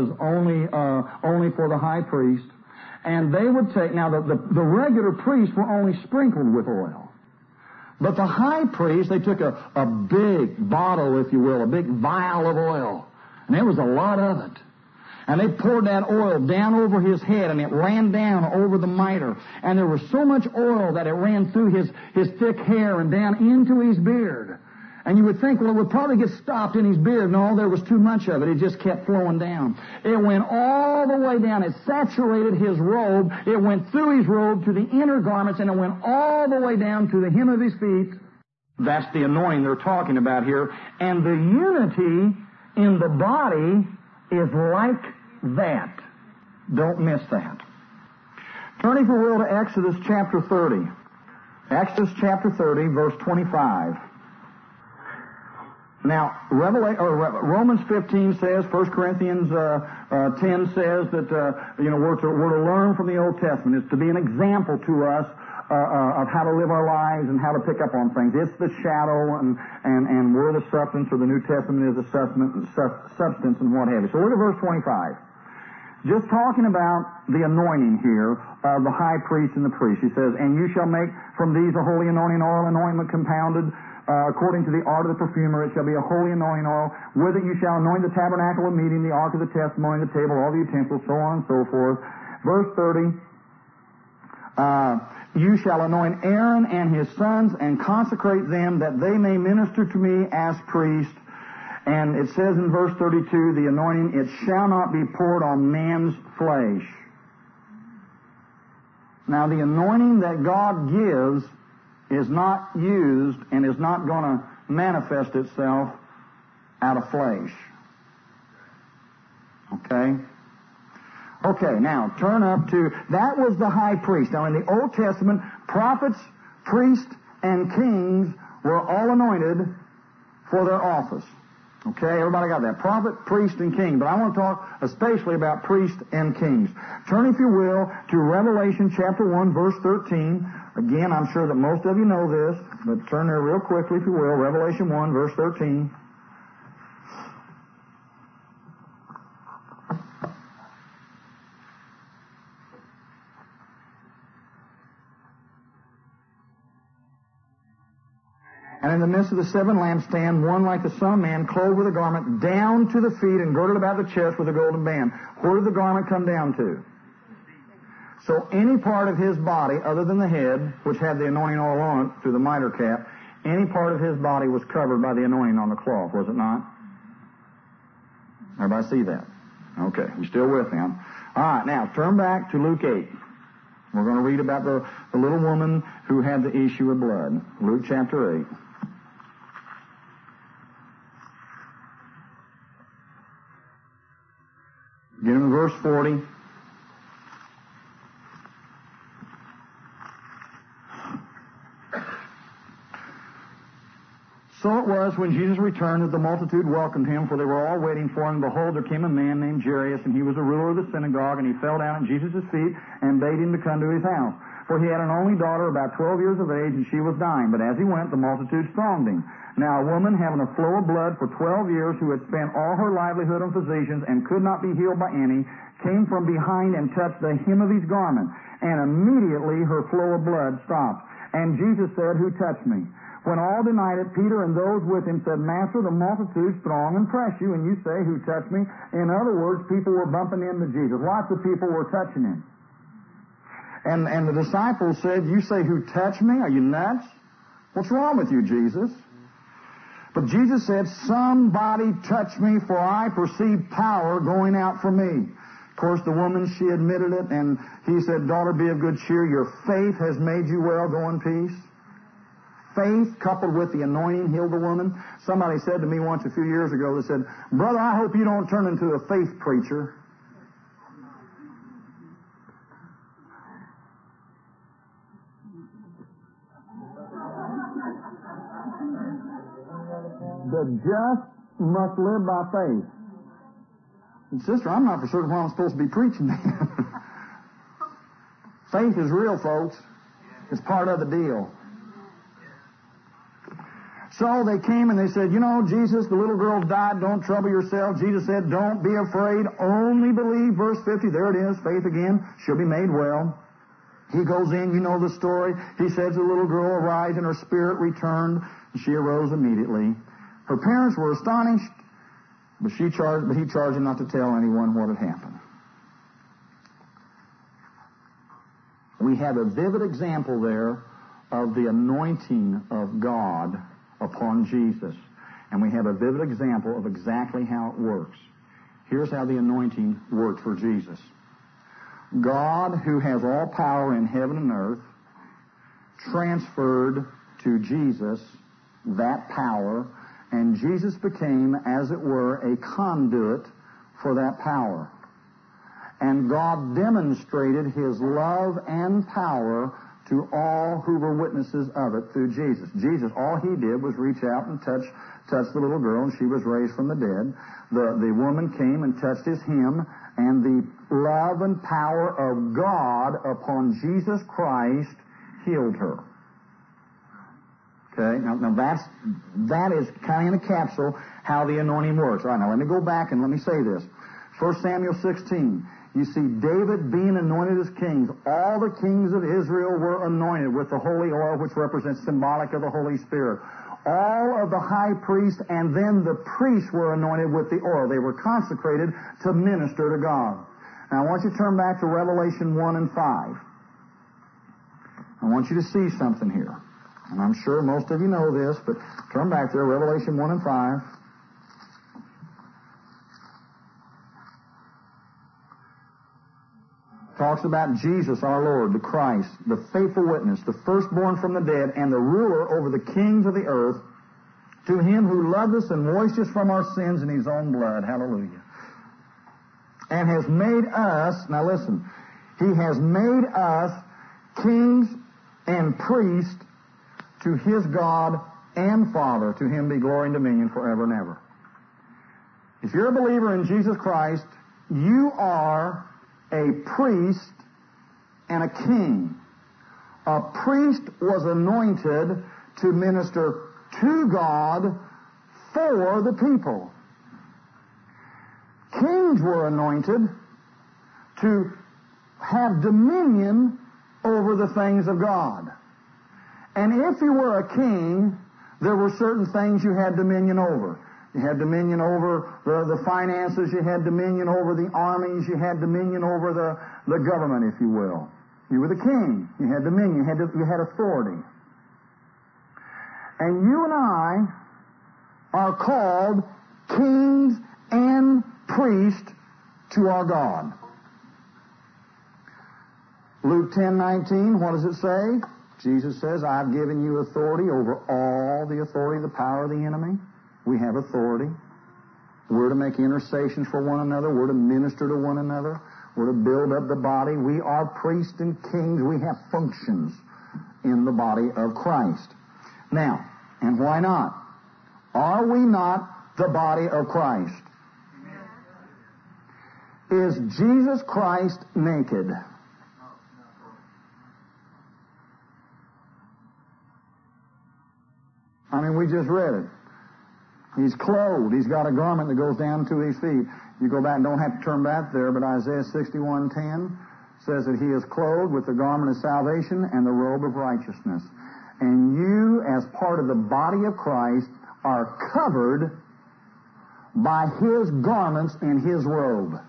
only for the high priest. And they would take, now the regular priests were only sprinkled with oil. But the high priest, they took a big bottle, if you will, a big vial of oil. And there was a lot of it. And they poured that oil down over his head, and it ran down over the mitre. And there was so much oil that it ran through his thick hair and down into his beard. And you would think, well, it would probably get stopped in his beard. No, there was too much of it. It just kept flowing down. It went all the way down. It saturated his robe. It went through his robe to the inner garments, and it went all the way down to the hem of his feet. That's the anointing they're talking about here. And the unity in the body is like that. Don't miss that. Turn, if you will, to Exodus chapter 30. Exodus chapter 30, verse 25. Now, Romans 15 says, 1 Corinthians 10 says that we're to learn from the Old Testament. It's to be an example to us of how to live our lives and how to pick up on things. It's the shadow, and we're the substance, or the New Testament is the substance and what have you. So look at verse 25. Just talking about the anointing here of the high priest and the priest. He says, And you shall make from these a holy anointing oil, anointment compounded according to the art of the perfumer. It shall be a holy anointing oil. With it you shall anoint the tabernacle of meeting, the ark of the testimony, the table, all the utensils, so on and so forth. Verse 30, You shall anoint Aaron and his sons and consecrate them that they may minister to me as priests. And it says in verse 32, the anointing, it shall not be poured on man's flesh. Now, the anointing that God gives is not used and is not going to manifest itself out of flesh. Okay? Okay, now, turn up to, that was the high priest. Now, in the Old Testament, prophets, priests, and kings were all anointed for their office. Okay, everybody got that. Prophet, priest, and king. But I want to talk especially about priests and kings. Turn, if you will, to Revelation chapter 1, verse 13. Again, I'm sure that most of you know this, but turn there real quickly, if you will. Revelation 1, verse 13. And in the midst of the seven lampstands, one like the Son of Man, clothed with a garment down to the feet and girded about the chest with a golden band. Where did the garment come down to? So any part of his body, other than the head, which had the anointing oil on it through the mitre cap, Any part of his body was covered by the anointing on the cloth, was it not? Everybody see that? Okay, you still with me? All right, now turn back to Luke 8. We're going to read about the little woman who had the issue of blood. Luke chapter 8. Beginning in verse 40. So it was when Jesus returned that the multitude welcomed him, for they were all waiting for him. Behold, there came a man named Jairus, and he was a ruler of the synagogue, and he fell down at Jesus' feet and bade him to come to his house. For he had an only daughter about 12 years of age, and she was dying. But as he went, the multitude thronged him. Now a woman having a flow of blood for 12 years, who had spent all her livelihood on physicians and could not be healed by any, came from behind and touched the hem of his garment. And immediately her flow of blood stopped. And Jesus said, Who touched me? When all denied it, Peter and those with him said, Master, the multitude throng and press you, and you say, Who touched me? In other words, people were bumping into Jesus. Lots of people were touching him. And the disciples said, You say, Who touched me? Are you nuts? What's wrong with you, Jesus? But Jesus said, Somebody touched me, for I perceive power going out from me. Of course, the woman, she admitted it, and he said, Daughter, be of good cheer. Your faith has made you well. Go in peace. Faith coupled with the anointing healed the woman. Somebody said to me once a few years ago, they said, Brother, I hope you don't turn into a faith preacher. The just must live by faith. And sister, I'm not for certain why I'm supposed to be preaching that. Faith is real, folks. It's part of the deal. So they came and they said, You know, Jesus, the little girl died. Don't trouble yourself. Jesus said, Don't be afraid. Only believe. Verse 50. There it is. Faith again. She'll be made well. He goes in. You know the story. He says the little girl arise and her spirit returned. And she arose immediately. Her parents were astonished, but he charged him not to tell anyone what had happened. We have a vivid example there of the anointing of God upon Jesus. And we have a vivid example of exactly how it works. Here's how the anointing worked for Jesus. God, who has all power in heaven and earth, transferred to Jesus that power, and Jesus became, as it were, a conduit for that power. And God demonstrated His love and power to all who were witnesses of it through Jesus. Jesus, all He did was reach out and touch the little girl, and she was raised from the dead. The woman came and touched His hem, and the love and power of God upon Jesus Christ healed her. Okay, now that is kind of in a capsule how the anointing works. All right, now let me go back and let me say this. 1 Samuel 16. You see, David being anointed as king, all the kings of Israel were anointed with the holy oil, which represents symbolic of the Holy Spirit. All of the high priests and then the priests were anointed with the oil. They were consecrated to minister to God. Now, I want you to turn back to Revelation 1 and 5. I want you to see something here. And I'm sure most of you know this, but turn back there, Revelation 1 and 5. Talks about Jesus, our Lord, the Christ, the faithful witness, the firstborn from the dead, and the ruler over the kings of the earth, to Him who loved us and washed us from our sins in His own blood. Hallelujah. And has made us, now listen, He has made us kings and priests to His God and Father. To Him be glory and dominion forever and ever. If you're a believer in Jesus Christ, you are a priest and a king. A priest was anointed to minister to God for the people. Kings were anointed to have dominion over the things of God. And if you were a king, there were certain things you had dominion over. You had dominion over the finances. You had dominion over the armies. You had dominion over the government, if you will. You were the king. You had dominion. You had authority. And you and I are called kings and priests to our God. Luke 10:19, what does it say? Jesus says, I've given you authority over all the authority, the power of the enemy. We have authority. We're to make intercessions for one another. We're to minister to one another. We're to build up the body. We are priests and kings. We have functions in the body of Christ. Now, and why not? Are we not the body of Christ? Is Jesus Christ naked? I mean, we just read it. He's clothed. He's got a garment that goes down to his feet. You go back, don't have to turn back there, but Isaiah 61:10 says that he is clothed with the garment of salvation and the robe of righteousness. And you, as part of the body of Christ, are covered by his garments and his robe.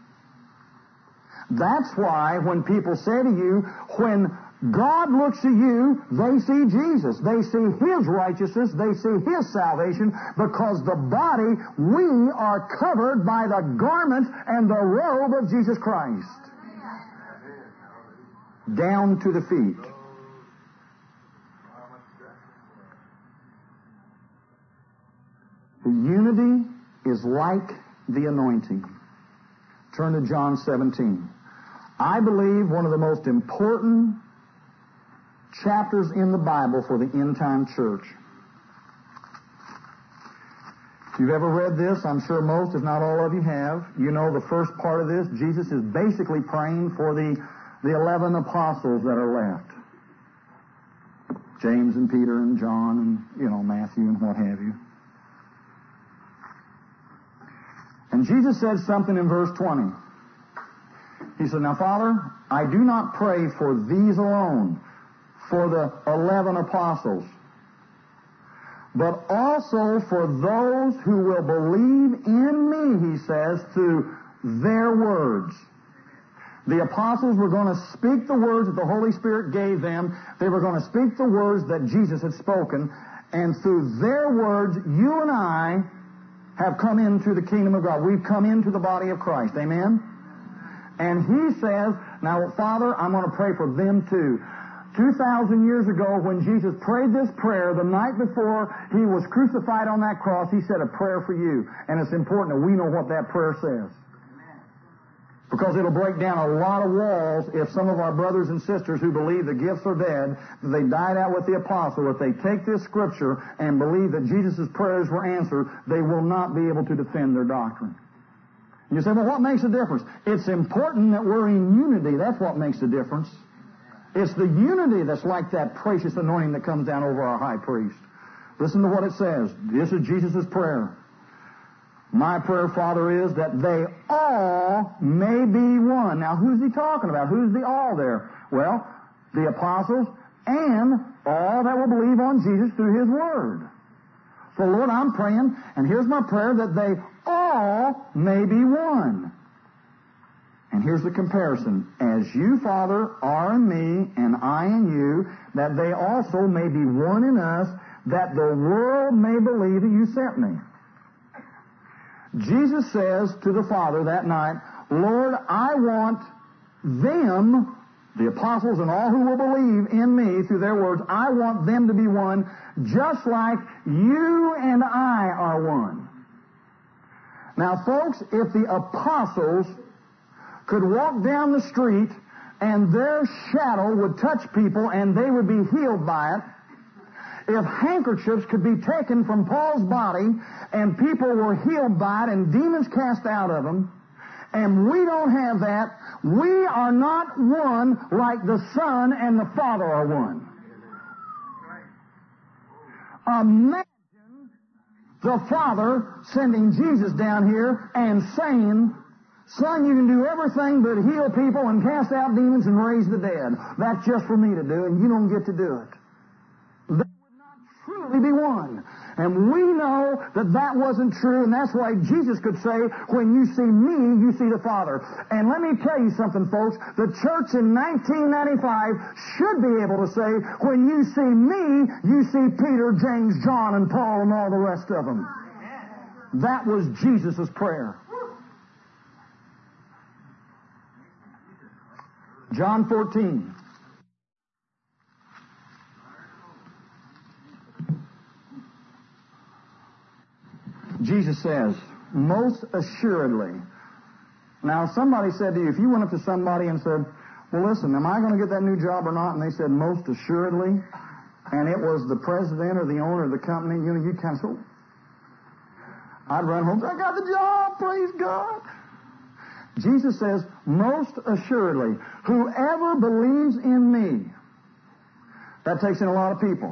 That's why when people say to you, when God looks at you, they see Jesus. They see his righteousness. They see his salvation, because the body, we are covered by the garment and the robe of Jesus Christ. Down to the feet. The unity is like the anointing. Turn to John 17. I believe one of the most important chapters in the Bible for the end-time church. If you've ever read this, I'm sure most, if not all of you have, you know the first part of this, Jesus is basically praying for the 11 apostles that are left. James and Peter and John and, Matthew and what have you. And Jesus said something in verse 20. He said, now, Father, I do not pray for these alone, for the 11 apostles, but also for those who will believe in me, he says, through their words. The apostles were going to speak the words that the Holy Spirit gave them. They were going to speak the words that Jesus had spoken. And through their words, you and I have come into the kingdom of God. We've come into the body of Christ. Amen? And he says, now, Father, I'm going to pray for them too. 2,000 years ago, when Jesus prayed this prayer, the night before he was crucified on that cross, he said a prayer for you. And it's important that we know what that prayer says. Because it'll break down a lot of walls if some of our brothers and sisters who believe the gifts are dead, that they died out with the apostle, if they take this scripture and believe that Jesus' prayers were answered, they will not be able to defend their doctrine. You say, well, what makes a difference? It's important that we're in unity. That's what makes the difference. It's the unity that's like that precious anointing that comes down over our high priest. Listen to what it says. This is Jesus' prayer. My prayer, Father, is that they all may be one. Now, who's he talking about? Who's the all there? Well, the apostles and all that will believe on Jesus through his word. So, Lord, I'm praying, and here's my prayer, that they all may be one. And here's the comparison. As you, Father, are in me, and I in you, that they also may be one in us, that the world may believe that you sent me. Jesus says to the Father that night, Lord, I want them, the apostles and all who will believe in me through their words, I want them to be one, just like you and I are one. Now, folks, if the apostles could walk down the street and their shadow would touch people and they would be healed by it, if handkerchiefs could be taken from Paul's body and people were healed by it and demons cast out of them, and we don't have that, we are not one like the Son and the Father are one. Imagine the Father sending Jesus down here and saying, Son, you can do everything but heal people and cast out demons and raise the dead. That's just for me to do, and you don't get to do it. They would not truly be one. And we know that that wasn't true, and that's why Jesus could say, when you see me, you see the Father. And let me tell you something, folks. The church in 1995 should be able to say, when you see me, you see Peter, James, John, and Paul, and all the rest of them. That was Jesus' prayer. John 14. Jesus says, most assuredly. Now, somebody said to you, if you went up to somebody and said, well, listen, am I going to get that new job or not? And they said, most assuredly. And it was the president or the owner of the company, you'd kind of say, I'd run home, I got the job, praise God. Jesus says, most assuredly, whoever believes in me. That takes in a lot of people.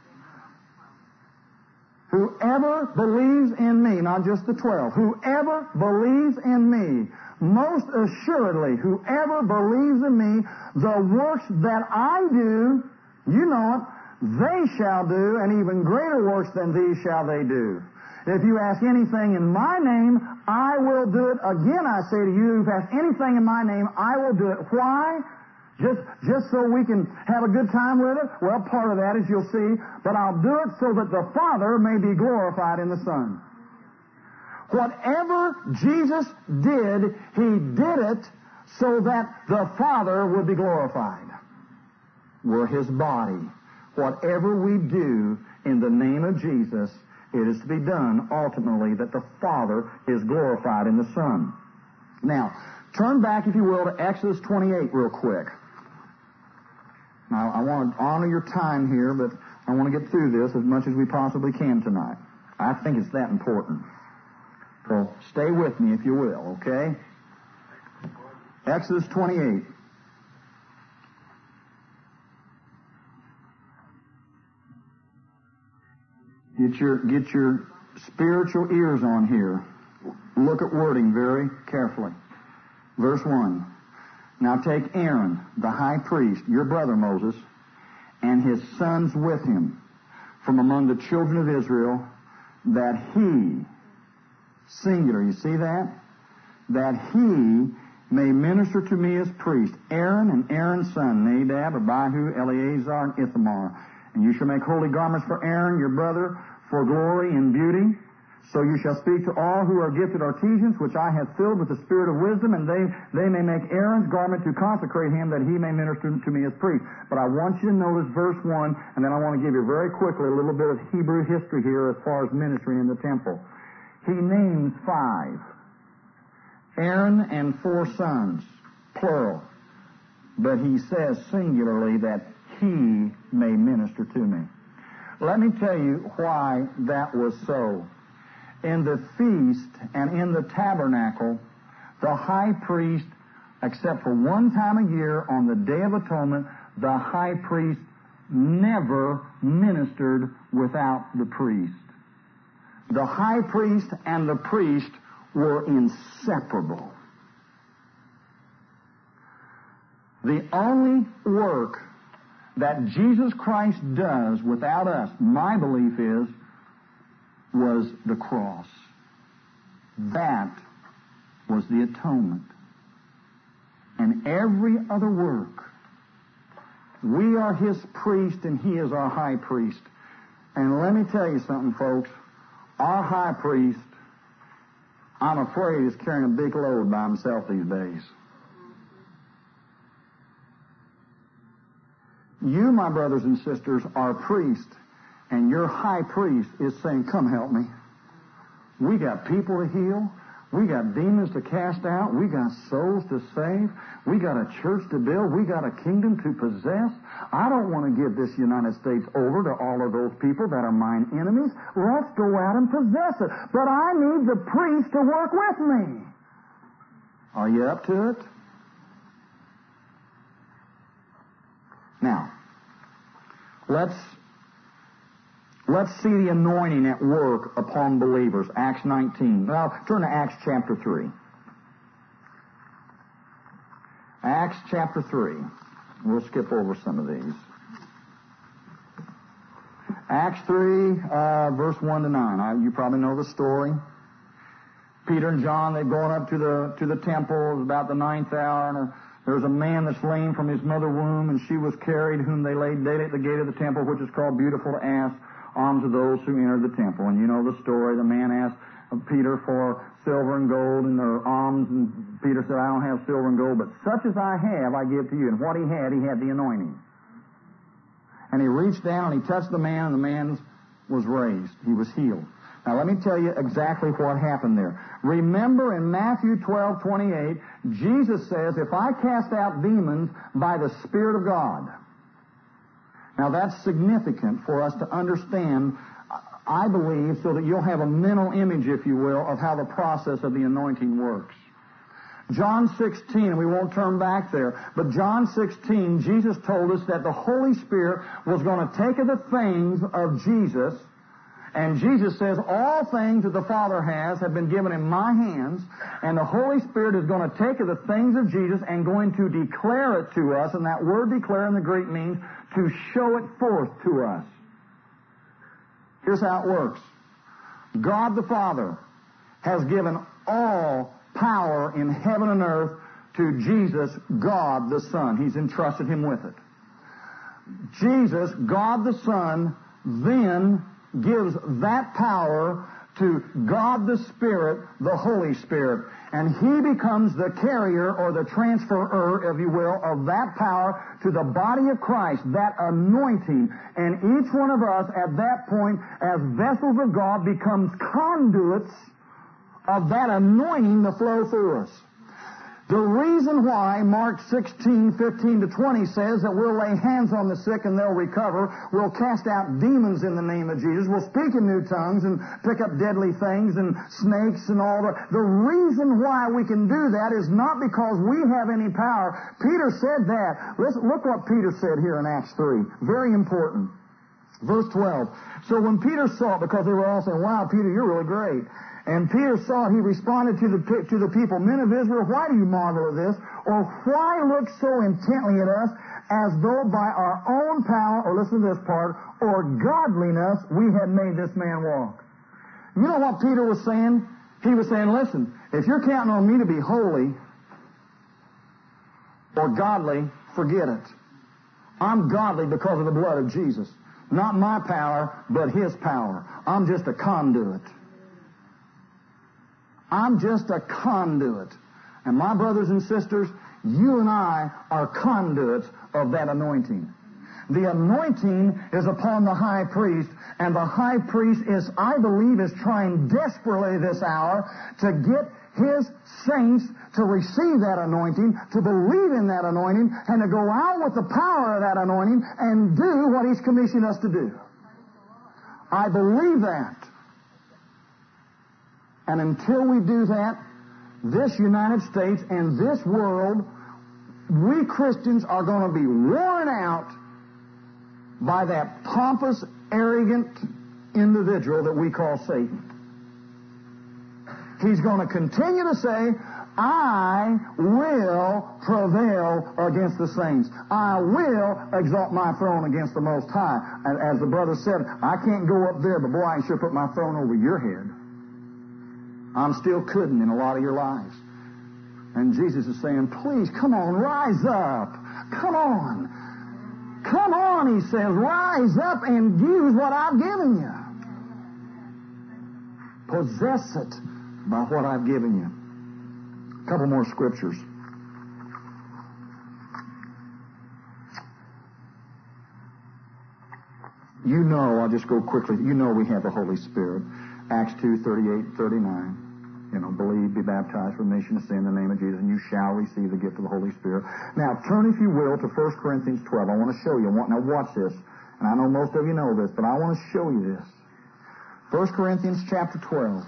Whoever believes in me, not just the 12, whoever believes in me, most assuredly, whoever believes in me, the works that I do, you know it, they shall do, and even greater works than these shall they do. If you ask anything in my name, I will do it. Again, I say to you, if you ask anything in my name, I will do it. Why? Just so we can have a good time with it? Well, part of that, as you'll see. But I'll do it so that the Father may be glorified in the Son. Whatever Jesus did, He did it so that the Father would be glorified. We're His body. Whatever we do in the name of Jesus, it is to be done ultimately that the Father is glorified in the Son. Now, turn back, if you will, to Exodus 28 real quick. Now, I want to honor your time here, but I want to get through this as much as we possibly can tonight. I think it's that important. So stay with me, if you will, okay? Exodus 28. Get your spiritual ears on here. Look at wording very carefully. Verse 1. Now take Aaron, the high priest, your brother Moses, and his sons with him from among the children of Israel, that he, singular, you see that? That he may minister to me as priest. Aaron and Aaron's son, Nadab, Abihu, Eleazar, and Ithamar. And you shall make holy garments for Aaron, your brother, for glory and beauty. So you shall speak to all who are gifted artisans, which I have filled with the spirit of wisdom, and they may make Aaron's garment to consecrate him, that he may minister to me as priest. But I want you to notice verse 1, and then I want to give you very quickly a little bit of Hebrew history here as far as ministry in the temple. He names 5. Aaron and 4 sons, plural. But he says singularly that he may minister to me. Let me tell you why that was so. In the feast and in the tabernacle, the high priest, except for one time a year on the Day of Atonement, the high priest never ministered without the priest. The high priest and the priest were inseparable. The only work that Jesus Christ does without us, my belief is, was the cross. That was the atonement. And every other work, we are His priest and He is our high priest. And let me tell you something, folks. Our high priest, I'm afraid, is carrying a big load by himself these days. You, my brothers and sisters, are priests, and your high priest is saying, come help me. We got people to heal. We got demons to cast out. We got souls to save. We got a church to build. We got a kingdom to possess. I don't want to give this United States over to all of those people that are mine enemies. Let's go out and possess it. But I need the priest to work with me. Are you up to it? Now, let's see the anointing at work upon believers. Acts 19. Now, turn to Acts chapter 3. Acts chapter 3. We'll skip over some of these. Acts 3, verse 1 to 9. You probably know the story. Peter and John, they've gone up to the temple. It was about the 9th hour, and there's a man that's lame from his mother womb, and she was carried, whom they laid daily at the gate of the temple, which is called Beautiful to ask alms of those who enter the temple. And you know the story. The man asked Peter for silver and gold and their alms, and Peter said, I don't have silver and gold, but such as I have, I give to you. And what he had the anointing. And he reached down and he touched the man, and the man was raised. He was healed. Now let me tell you exactly what happened there. Remember in Matthew 12:28, Jesus says, if I cast out demons by the Spirit of God. Now that's significant for us to understand, I believe, so that you'll have a mental image, if you will, of how the process of the anointing works. John 16, and we won't turn back there, but John 16, Jesus told us that the Holy Spirit was going to take of the things of Jesus, and Jesus says, all things that the Father has have been given in my hands, and the Holy Spirit is going to take of the things of Jesus and going to declare it to us, and that word declare in the Greek means to show it forth to us. Here's how it works. God the Father has given all power in heaven and earth to Jesus, God the Son. He's entrusted him with it. Jesus, God the Son, then gives that power to God the Spirit, the Holy Spirit. And he becomes the carrier or the transferer, if you will, of that power to the body of Christ, that anointing. And each one of us at that point, as vessels of God, becomes conduits of that anointing to flow through us. The reason why Mark 16:15-20 says that we'll lay hands on the sick and they'll recover, we'll cast out demons in the name of Jesus, we'll speak in new tongues and pick up deadly things and snakes and all that. The reason why we can do that is not because we have any power. Peter said that. Look what Peter said here in Acts 3. Very important. Verse 12. So when Peter saw it, because they were all saying, wow, Peter, you're really great. And Peter saw it, he responded to the people, men of Israel, why do you marvel at this? Or why look so intently at us as though by our own power, or listen to this part, or godliness we had made this man walk? You know what Peter was saying? He was saying, listen, if you're counting on me to be holy or godly, forget it. I'm godly because of the blood of Jesus. Not my power, but his power. I'm just a conduit. I'm just a conduit. And my brothers and sisters, you and I are conduits of that anointing. The anointing is upon the high priest, and the high priest is, I believe, is trying desperately this hour to get his saints to receive that anointing, to believe in that anointing, and to go out with the power of that anointing and do what he's commissioned us to do. I believe that. And until we do that, this United States and this world, we Christians are going to be worn out by that pompous, arrogant individual that we call Satan. He's going to continue to say, I will prevail against the saints. I will exalt my throne against the Most High. And as the brother said, I can't go up there, but boy, I can sure put my throne over your head. I'm still couldn't in a lot of your lives. And Jesus is saying, please, come on, rise up. Come on. Come on, he says, rise up and use what I've given you. Possess it by what I've given you. A couple more scriptures. You know, I'll just go quickly, you know we have the Holy Spirit. Acts 2:38-39. You know, believe, be baptized for remission of sin in the name of Jesus, and you shall receive the gift of the Holy Spirit. Now, turn, if you will, to 1 Corinthians 12. I want to show you. Now, watch this. And I know most of you know this, but I want to show you this. 1 Corinthians chapter 12.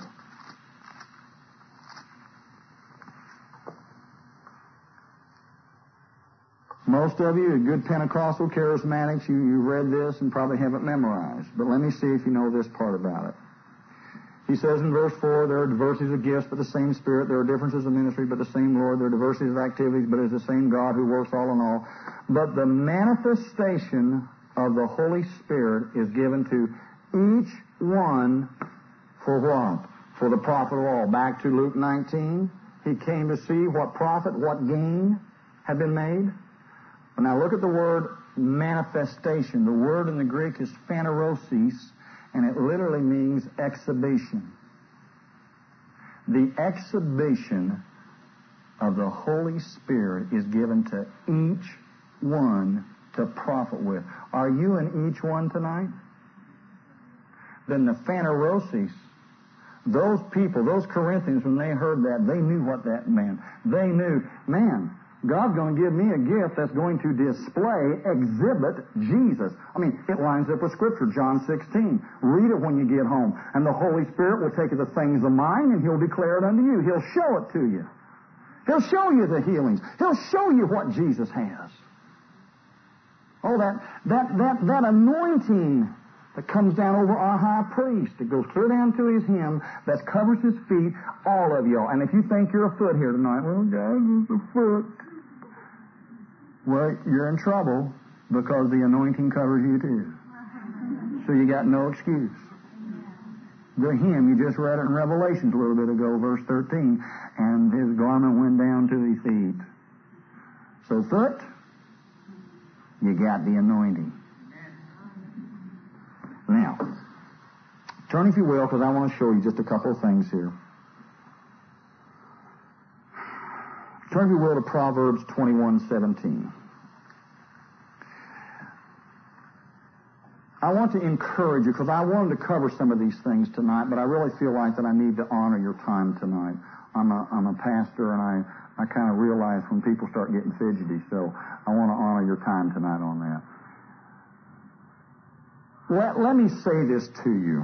Most of you, good Pentecostal charismatics, you read this and probably haven't memorized. But let me see if you know this part about it. He says in verse 4, there are diversities of gifts, but the same Spirit. There are differences of ministry, but the same Lord. There are diversities of activities, but it is the same God who works all in all. But the manifestation of the Holy Spirit is given to each one for what? For the profit of all. Back to Luke 19. He came to see what profit, what gain had been made. But now look at the word manifestation. The word in the Greek is phanerosis, and it literally means exhibition. The exhibition of the Holy Spirit is given to each one to profit with. Are you in each one tonight? Then the phanerosis, those people, those Corinthians, when they heard that, they knew what that meant. They knew, man, God's going to give me a gift that's going to exhibit Jesus. I mean, it lines up with Scripture, John 16. Read it when you get home. And the Holy Spirit will take the things of mine and He'll declare it unto you. He'll show it to you. He'll show you the healings. He'll show you what Jesus has. Oh, that anointing that comes down over our high priest. It goes clear down to his hem that covers his feet, all of y'all. And if you think you're a foot here tonight, well, guys, it's a foot. Well, you're in trouble because the anointing covers you too. So you got no excuse. The hem, you just read it in Revelations a little bit ago, verse 13, and his garment went down to his feet. So foot, you got the anointing. Now, turn if you will, because I want to show you just a couple of things here. Turn if you will to Proverbs 21:17. I want to encourage you, because I wanted to cover some of these things tonight, but I really feel like that I need to honor your time tonight. I'm a pastor, and I kind of realize when people start getting fidgety, so I want to honor your time tonight on that. Let me say this to you.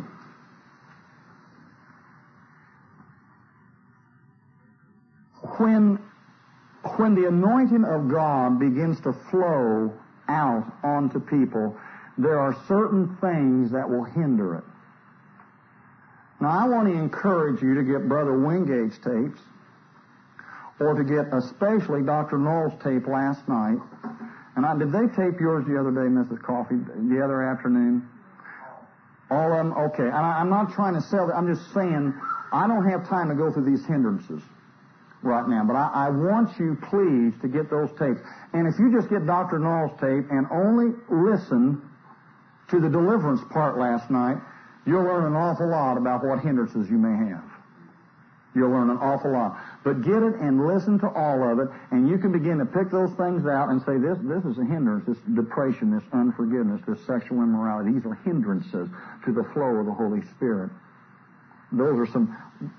When the anointing of God begins to flow out onto people, there are certain things that will hinder it. Now, I want to encourage you to get Brother Wingate's tapes, or to get especially Dr. Knoll's tape last night. And did they tape yours the other day, Mrs. Coffey, the other afternoon? All of them? Okay. And I'm not trying to sell it. I'm just saying I don't have time to go through these hindrances right now. But I want you, please, to get those tapes. And if you just get Dr. Knoll's tape and only listen to the deliverance part last night, you'll learn an awful lot about what hindrances you may have. You'll learn an awful lot. But get it and listen to all of it, and you can begin to pick those things out and say, this is a hindrance, this depression, this unforgiveness, this sexual immorality. These are hindrances to the flow of the Holy Spirit. Those are some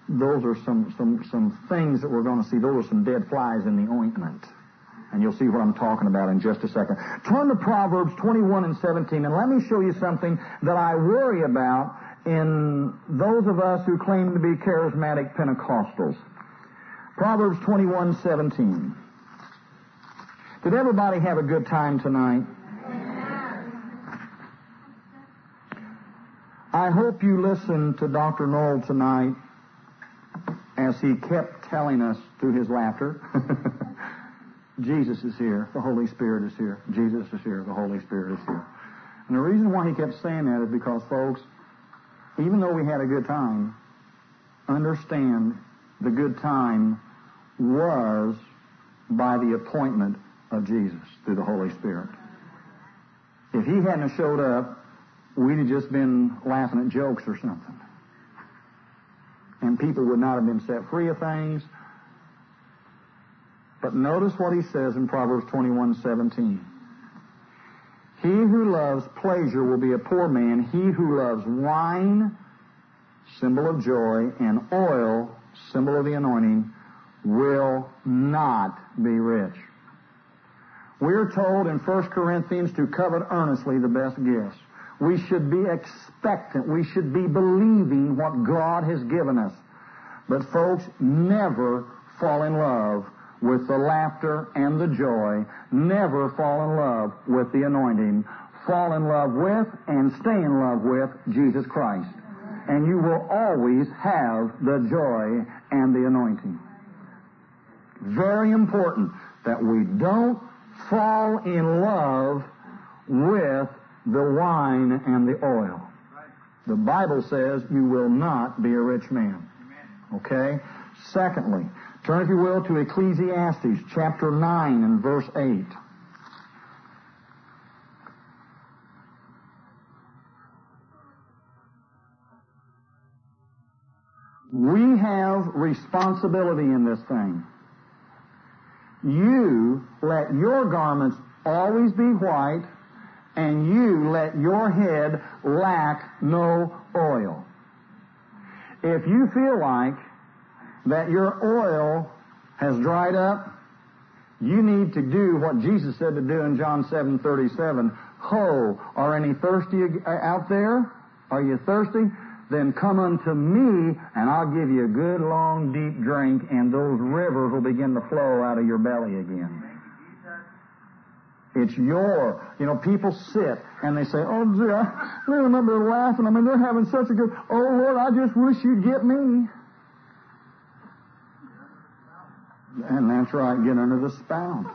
things that we're going to see. Those are some dead flies in the ointment. And you'll see what I'm talking about in just a second. Turn to Proverbs 21:17, and let me show you something that I worry about in those of us who claim to be charismatic Pentecostals. Proverbs 21:17. Did everybody have a good time tonight? I hope you listened to Dr. Knoll tonight as he kept telling us through his laughter, Jesus is here, the Holy Spirit is here, Jesus is here, the Holy Spirit is here. And the reason why he kept saying that is because, folks, even though we had a good time, understand the good time was by the appointment of Jesus through the Holy Spirit. If he hadn't showed up, we'd have just been laughing at jokes or something. And people would not have been set free of things. But notice what he says in Proverbs 21:17. He who loves pleasure will be a poor man. He who loves wine, symbol of joy, and oil, symbol of the anointing, will not be rich. We're told in 1 Corinthians to covet earnestly the best gifts. We should be expectant. We should be believing what God has given us. But folks, never fall in love with the laughter and the joy. Never fall in love with the anointing. Fall in love with and stay in love with Jesus Christ. And you will always have the joy and the anointing. Very important that we don't fall in love with the wine and the oil. The Bible says you will not be a rich man. Okay? Secondly, turn, if you will, to Ecclesiastes chapter 9 and verse 8. We have responsibility in this thing. You let your garments always be white, and you let your head lack no oil. If you feel like that your oil has dried up, you need to do what Jesus said to do in John 7:37. Ho, are any thirsty out there? Are you thirsty? Then come unto me, and I'll give you a good, long, deep drink, and those rivers will begin to flow out of your belly again. It's people sit and they say, oh, gee, I remember laughing. I mean, they're having such a good, oh, Lord, I just wish you'd get me. And that's right, get under the spout.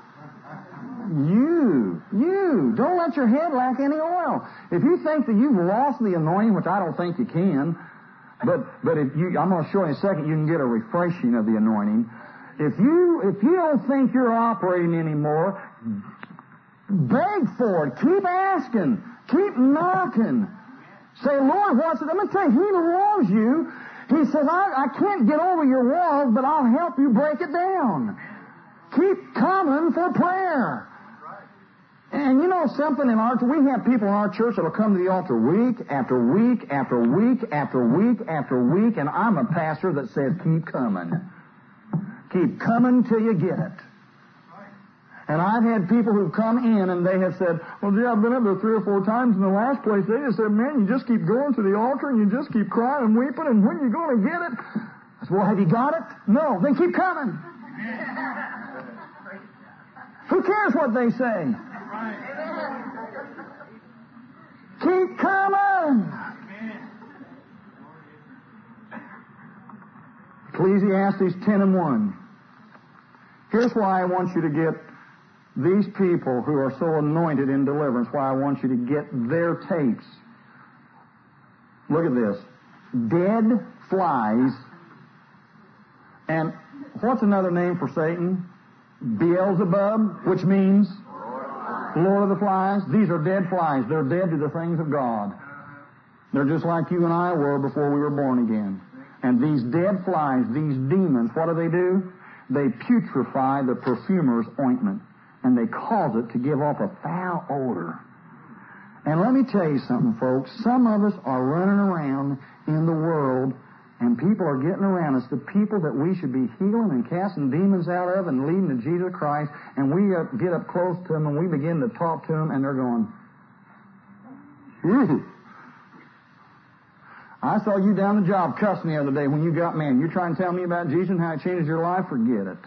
You, don't let your head lack any oil. If you think that you've lost the anointing, which I don't think you can, but if you, I'm going to show you in a second, you can get a refreshing of the anointing. If you don't think you're operating anymore, beg for it. Keep asking. Keep knocking. Say, Lord, what's it? I'm going to tell you, He loves you. He says, I can't get over your walls, but I'll help you break it down. Keep coming for prayer. And you know something, we have people in our church that will come to the altar week after week after week after week after week, and I'm a pastor that says, keep coming. Keep coming till you get it. And I've had people who've come in and they have said, well, gee, I've been up there 3 or 4 times in the last place. They just said, man, you just keep going to the altar and you just keep crying and weeping, and when are you going to get it? I said, well, have you got it? No. Then keep coming. Who cares what they say? Keep coming. Ecclesiastes 10:1. Here's why I want you to get these people who are so anointed in deliverance, why I want you to get their tapes. Look at this. Dead flies. And what's another name for Satan? Beelzebub, which means Lord of the Flies. These are dead flies. They're dead to the things of God. They're just like you and I were before we were born again. And these dead flies, these demons, what do? They putrefy the perfumer's ointment, and they cause it to give off a foul odor. And let me tell you something, folks. Some of us are running around in the world, and people are getting around us, the people that we should be healing and casting demons out of and leading to Jesus Christ, and we get up close to them and we begin to talk to them, and they're going, ooh. I saw you down the job cussing the other day when you got mad. You're trying to tell me about Jesus and how it changes your life? Forget it.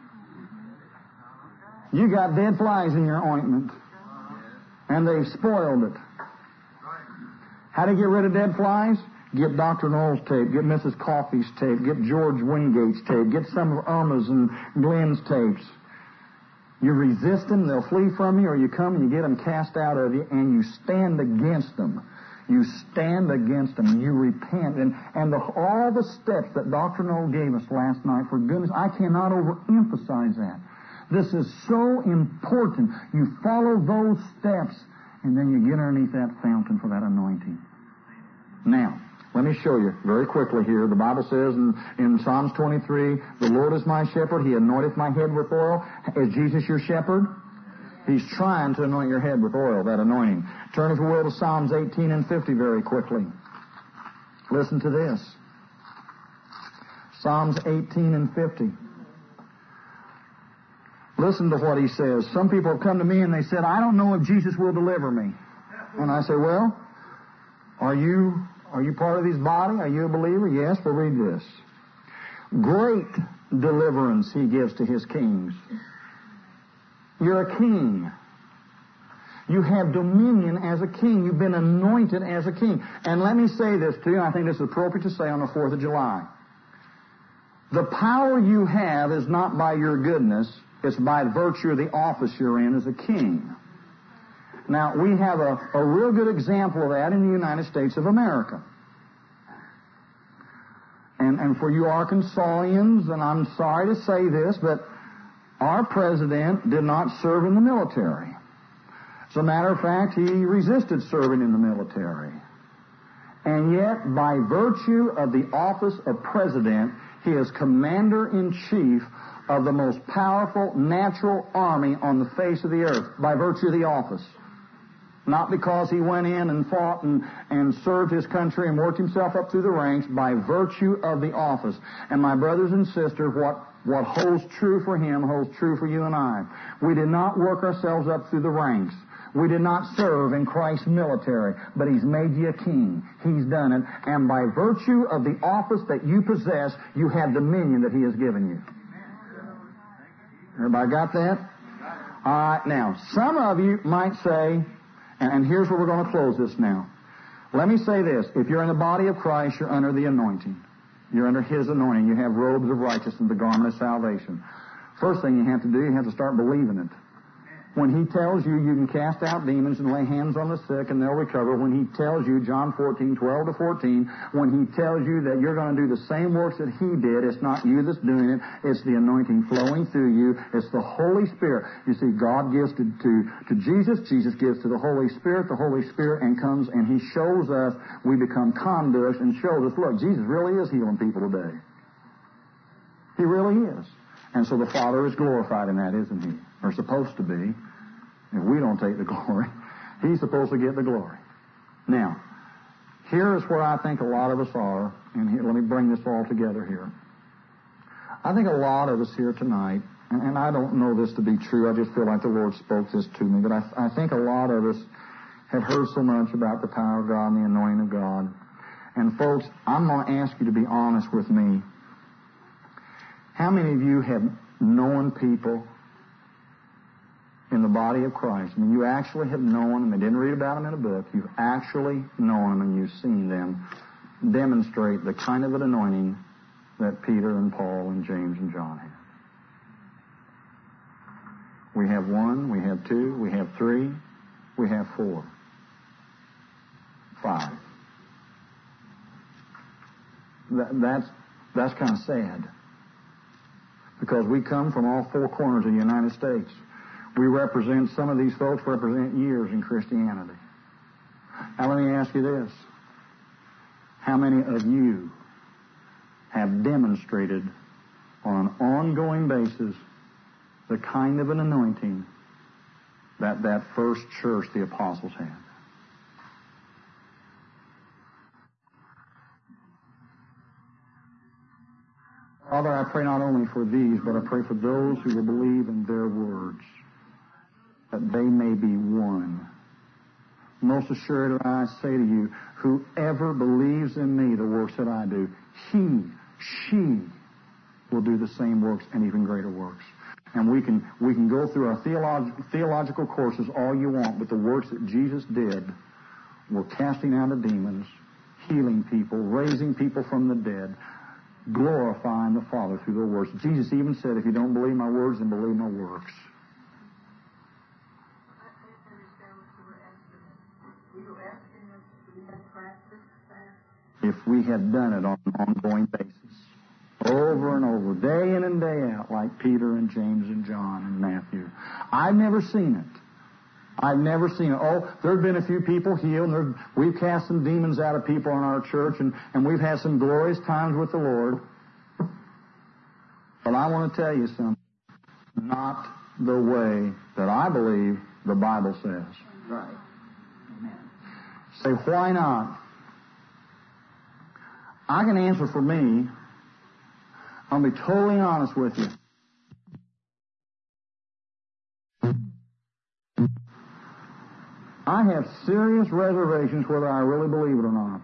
You got dead flies in your ointment, and they've spoiled it. How to get rid of dead flies? Get Dr. Knowles' tape. Get Mrs. Coffey's tape. Get George Wingate's tape. Get some of Irma's and Glenn's tapes. You resist them, they'll flee from you, or you come and you get them cast out of you, and you stand against them. You stand against them. You repent. And all the steps that Dr. Knowles gave us last night, for goodness, I cannot overemphasize that. This is so important. You follow those steps, and then you get underneath that fountain for that anointing. Now, let me show you very quickly here. The Bible says in Psalms 23, the Lord is my shepherd. He anointeth my head with oil. Is Jesus your shepherd? He's trying to anoint your head with oil, that anointing. Turn, if you will, to Psalms 18 and 50 very quickly. Listen to this. Psalms 18 and 50. Listen to what he says. Some people have come to me and they said, I don't know if Jesus will deliver me. And I say, well, are you part of his body? Are you a believer? Yes. Well, read this. Great deliverance he gives to his kings. You're a king. You have dominion as a king. You've been anointed as a king. And let me say this to you, and I think this is appropriate to say on the 4th of July. The power you have is not by your goodness. It's by virtue of the office you're in as a king. Now, we have a real good example of that in the United States of America. And for you Arkansasians, and I'm sorry to say this, but our president did not serve in the military. As a matter of fact, he resisted serving in the military. And yet, by virtue of the office of president, he is commander-in-chief of the most powerful natural army on the face of the earth, by virtue of the office. Not because he went in and fought and served his country and worked himself up through the ranks, by virtue of the office. And my brothers and sisters, what holds true for him holds true for you and I. We did not work ourselves up through the ranks. We did not serve in Christ's military, but He's made you a king. He's done it. And by virtue of the office that you possess, you have dominion that He has given you. Everybody got that? All right, now, some of you might say, and here's where we're going to close this now. Let me say this. If you're in the body of Christ, you're under the anointing. You're under His anointing. You have robes of righteousness, the garment of salvation. First thing you have to do, you have to start believing it. When He tells you can cast out demons and lay hands on the sick and they'll recover, when He tells you, John 14, 12 to 14, when He tells you that you're going to do the same works that He did, it's not you that's doing it, it's the anointing flowing through you, it's the Holy Spirit. You see, God gives to Jesus, Jesus gives to the Holy Spirit and comes and He shows us, we become conduits and shows us, look, Jesus really is healing people today. He really is. And so the Father is glorified in that, isn't He? Or supposed to be. If we don't take the glory, He's supposed to get the glory. Now, here is where I think a lot of us are, and here, let me bring this all together here. I think a lot of us here tonight, and I don't know this to be true, I just feel like the Lord spoke this to me, but I think a lot of us have heard so much about the power of God and the anointing of God. And folks, I'm going to ask you to be honest with me. How many of you have known people in the body of Christ? I mean, you actually have known them. They didn't read about them in a book. You've actually known them and you've seen them demonstrate the kind of an anointing that Peter and Paul and James and John had. We have one, we have two, we have three, we have four, 5. That's kind of sad. Because we come from all 4 corners of the United States. We represent, some of these folks represent years in Christianity. Now let me ask you this. How many of you have demonstrated on an ongoing basis the kind of an anointing that first church the apostles had? Father, I pray not only for these, but I pray for those who will believe in their words, that they may be one. Most assuredly I say to you, whoever believes in me, the works that I do, she will do the same works and even greater works. And we can go through our theological courses all you want, but the works that Jesus did were casting out of demons, healing people, raising people from the dead, glorifying the Father through their works. Jesus even said, if you don't believe my words, then believe my works. If we had done it on an ongoing basis, over and over, day in and day out, like Peter and James and John and Matthew. I've never seen it. I've never seen it. Oh, there have been a few people healed, and we've cast some demons out of people in our church, and we've had some glorious times with the Lord. But I want to tell you something. Not the way that I believe the Bible says. Right. Amen. Say, why not? I can answer for me. I'll be totally honest with you. I have serious reservations whether I really believe it or not.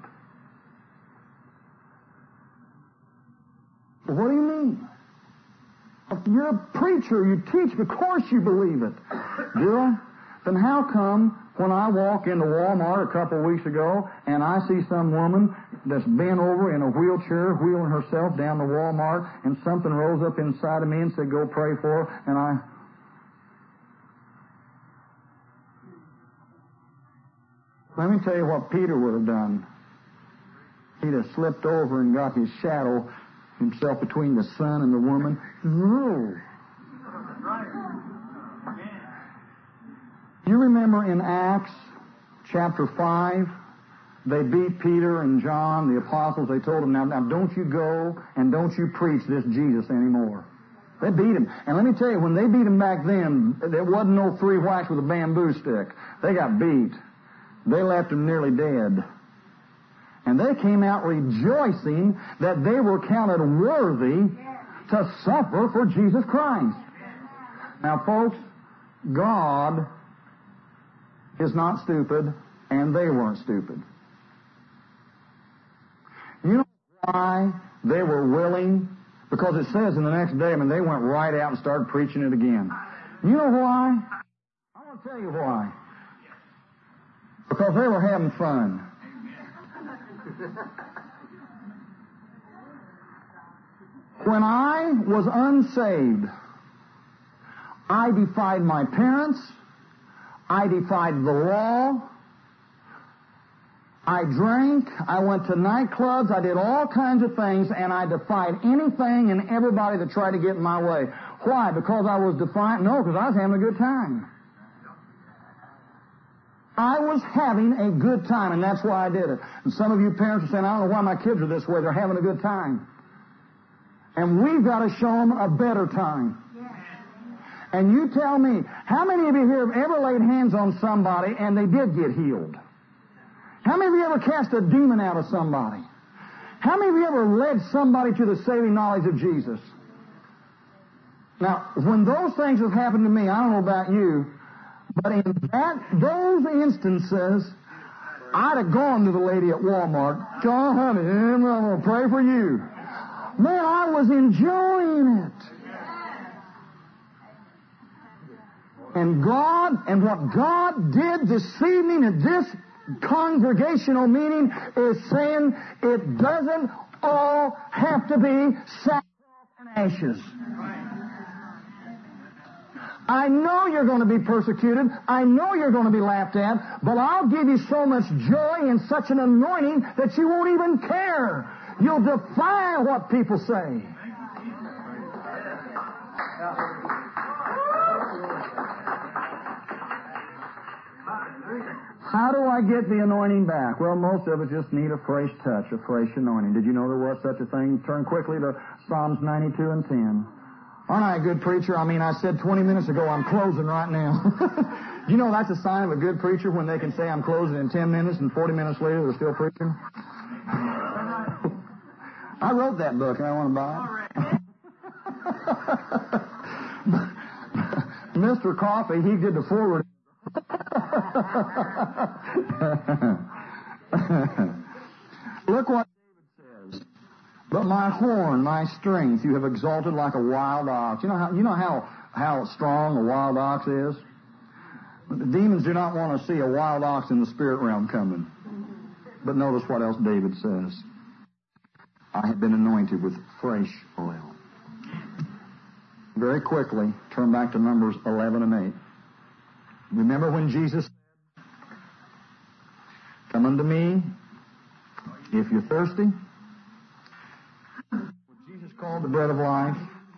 What do you mean? If you're a preacher, you teach, of course you believe it. Do I? Then how come when I walk into Walmart a couple of weeks ago and I see some woman that's bent over in a wheelchair wheeling herself down the Walmart and something rose up inside of me and said, go pray for her, and Let me tell you what Peter would have done. He'd have slipped over and got his shadow himself between the sun and the woman. No. You remember in Acts chapter 5, they beat Peter and John, the apostles. They told them, now don't you go and don't you preach this Jesus anymore. They beat him. And let me tell you, when they beat him back then, there wasn't no three whacks with a bamboo stick. They got beat. They left him nearly dead. And they came out rejoicing that they were counted worthy to suffer for Jesus Christ. Now, folks, God is not stupid, and they weren't stupid. You know why they were willing? Because it says in the next day, they went right out and started preaching it again. You know why? I want to tell you why. Because they were having fun. When I was unsaved, I defied my parents. I defied the law. I drank. I went to nightclubs. I did all kinds of things, and I defied anything and everybody that tried to get in my way. Why? Because I was defiant? No, because I was having a good time. I was having a good time, and that's why I did it. And some of you parents are saying, I don't know why my kids are this way. They're having a good time. And we've got to show them a better time. And you tell me, how many of you here have ever laid hands on somebody and they did get healed? How many of you ever cast a demon out of somebody? How many of you ever led somebody to the saving knowledge of Jesus? Now, when those things have happened to me, I don't know about you, but in those instances, I'd have gone to the lady at Walmart, John, honey, I'm going to pray for you. Man, I was enjoying it. And what God did this evening at this congregational meeting is saying it doesn't all have to be sackcloth and ashes. I know you're going to be persecuted. I know you're going to be laughed at, but I'll give you so much joy and such an anointing that you won't even care. You'll defy what people say. How do I get the anointing back? Well, most of us just need a fresh touch, a fresh anointing. Did you know there was such a thing? Turn quickly to Psalms 92 and 10. Aren't I a good preacher? I said 20 minutes ago, I'm closing right now. You know that's a sign of a good preacher when they can say I'm closing in 10 minutes and 40 minutes later they're still preaching? I wrote that book and I want to buy it. Mr. Coffee, he did the forward. Look what David says. But my horn, my strength, you have exalted like a wild ox. You know how strong a wild ox is? The demons do not want to see a wild ox in the spirit realm coming. But notice what else David says. I have been anointed with fresh oil. Very quickly, turn back to Numbers 11 and 8. Remember when Jesus said, come unto me if you're thirsty? What Jesus called the bread of life.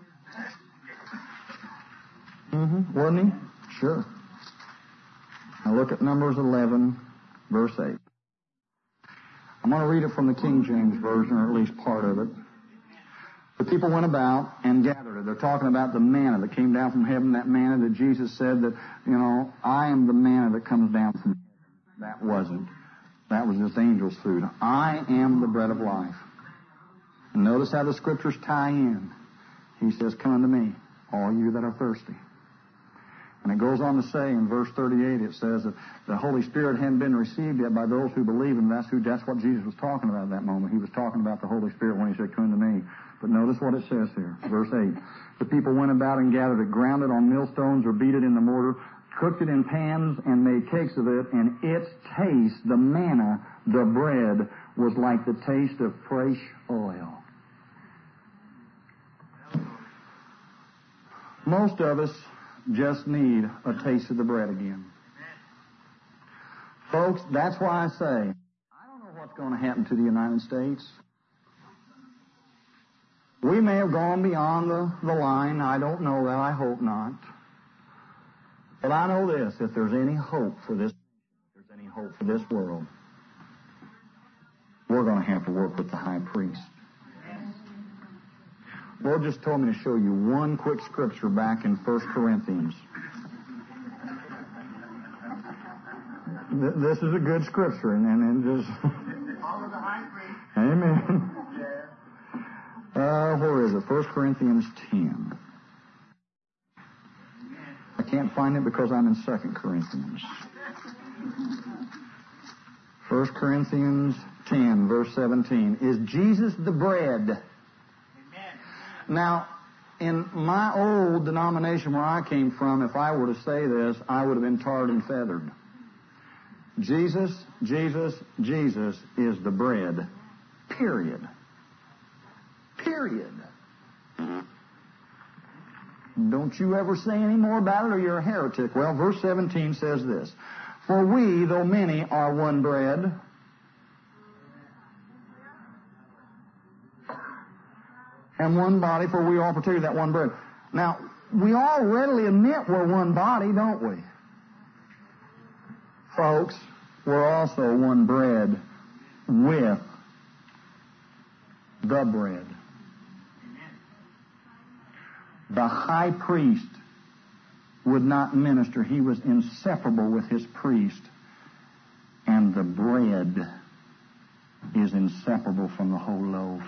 Wasn't he? Sure. Now look at Numbers 11, verse 8. I'm going to read it from the King James Version, or at least part of it. The people went about and gathered it. They're talking about the manna that came down from heaven, that manna that Jesus said that, I am the manna that comes down from heaven. That wasn't. That was just angels' food. I am the bread of life. And notice how the Scriptures tie in. He says, come unto me, all you that are thirsty. And it goes on to say in verse 38, it says that the Holy Spirit hadn't been received yet by those who believe, and that's what Jesus was talking about at that moment. He was talking about the Holy Spirit when he said, come unto me. But notice what it says here, verse 8. The people went about and gathered it, ground it on millstones or beat it in the mortar, cooked it in pans and made cakes of it, and its taste, the manna, the bread, was like the taste of fresh oil. Most of us just need a taste of the bread again. Folks, that's why I say, I don't know what's going to happen to the United States. We may have gone beyond the line. I don't know that. I hope not. But I know this, if there's any hope for this, if there's any hope for this world, we're going to have to work with the high priest. Lord just told me to show you one quick scripture back in 1 Corinthians. This is a good scripture, and just... Follow the high priest. Amen. Where is it? 1 Corinthians 10. I can't find it because I'm in 2 Corinthians. 1 Corinthians 10, verse 17. Is Jesus the bread? Amen. Now, in my old denomination where I came from, if I were to say this, I would have been tarred and feathered. Jesus, Jesus, Jesus is the bread. Period. Period. Don't you ever say any more about it or you're a heretic. Well, verse 17 says this. For we, though many, are one bread. And one body, for we all partake of that one bread. Now, we all readily admit we're one body, don't we? Folks, we're also one bread with the bread. The high priest would not minister. He was inseparable with his priest. And the bread is inseparable from the whole loaf.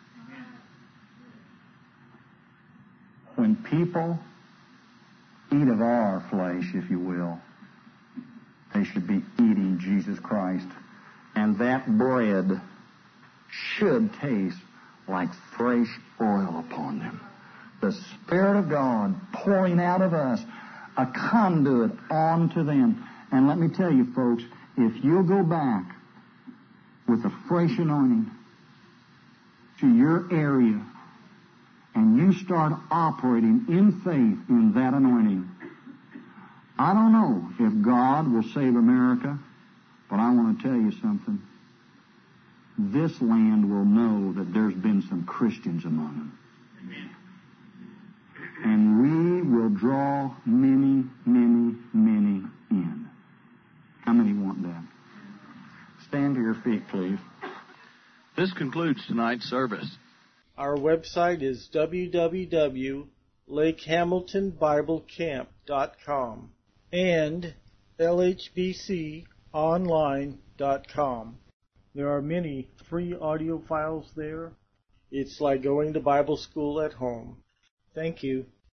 When people eat of our flesh, if you will, they should be eating Jesus Christ. And that bread should taste like fresh oil upon them. The Spirit of God pouring out of us, a conduit onto them. And let me tell you, folks, if you'll go back with a fresh anointing to your area and you start operating in faith in that anointing, I don't know if God will save America, but I want to tell you something. This land will know that there's been some Christians among them. Amen. And we will draw many, many, many in. How many want that? Stand to your feet, please. This concludes tonight's service. Our website is www.lakehamiltonbiblecamp.com and lhbconline.com. There are many free audio files there. It's like going to Bible school at home. Thank you.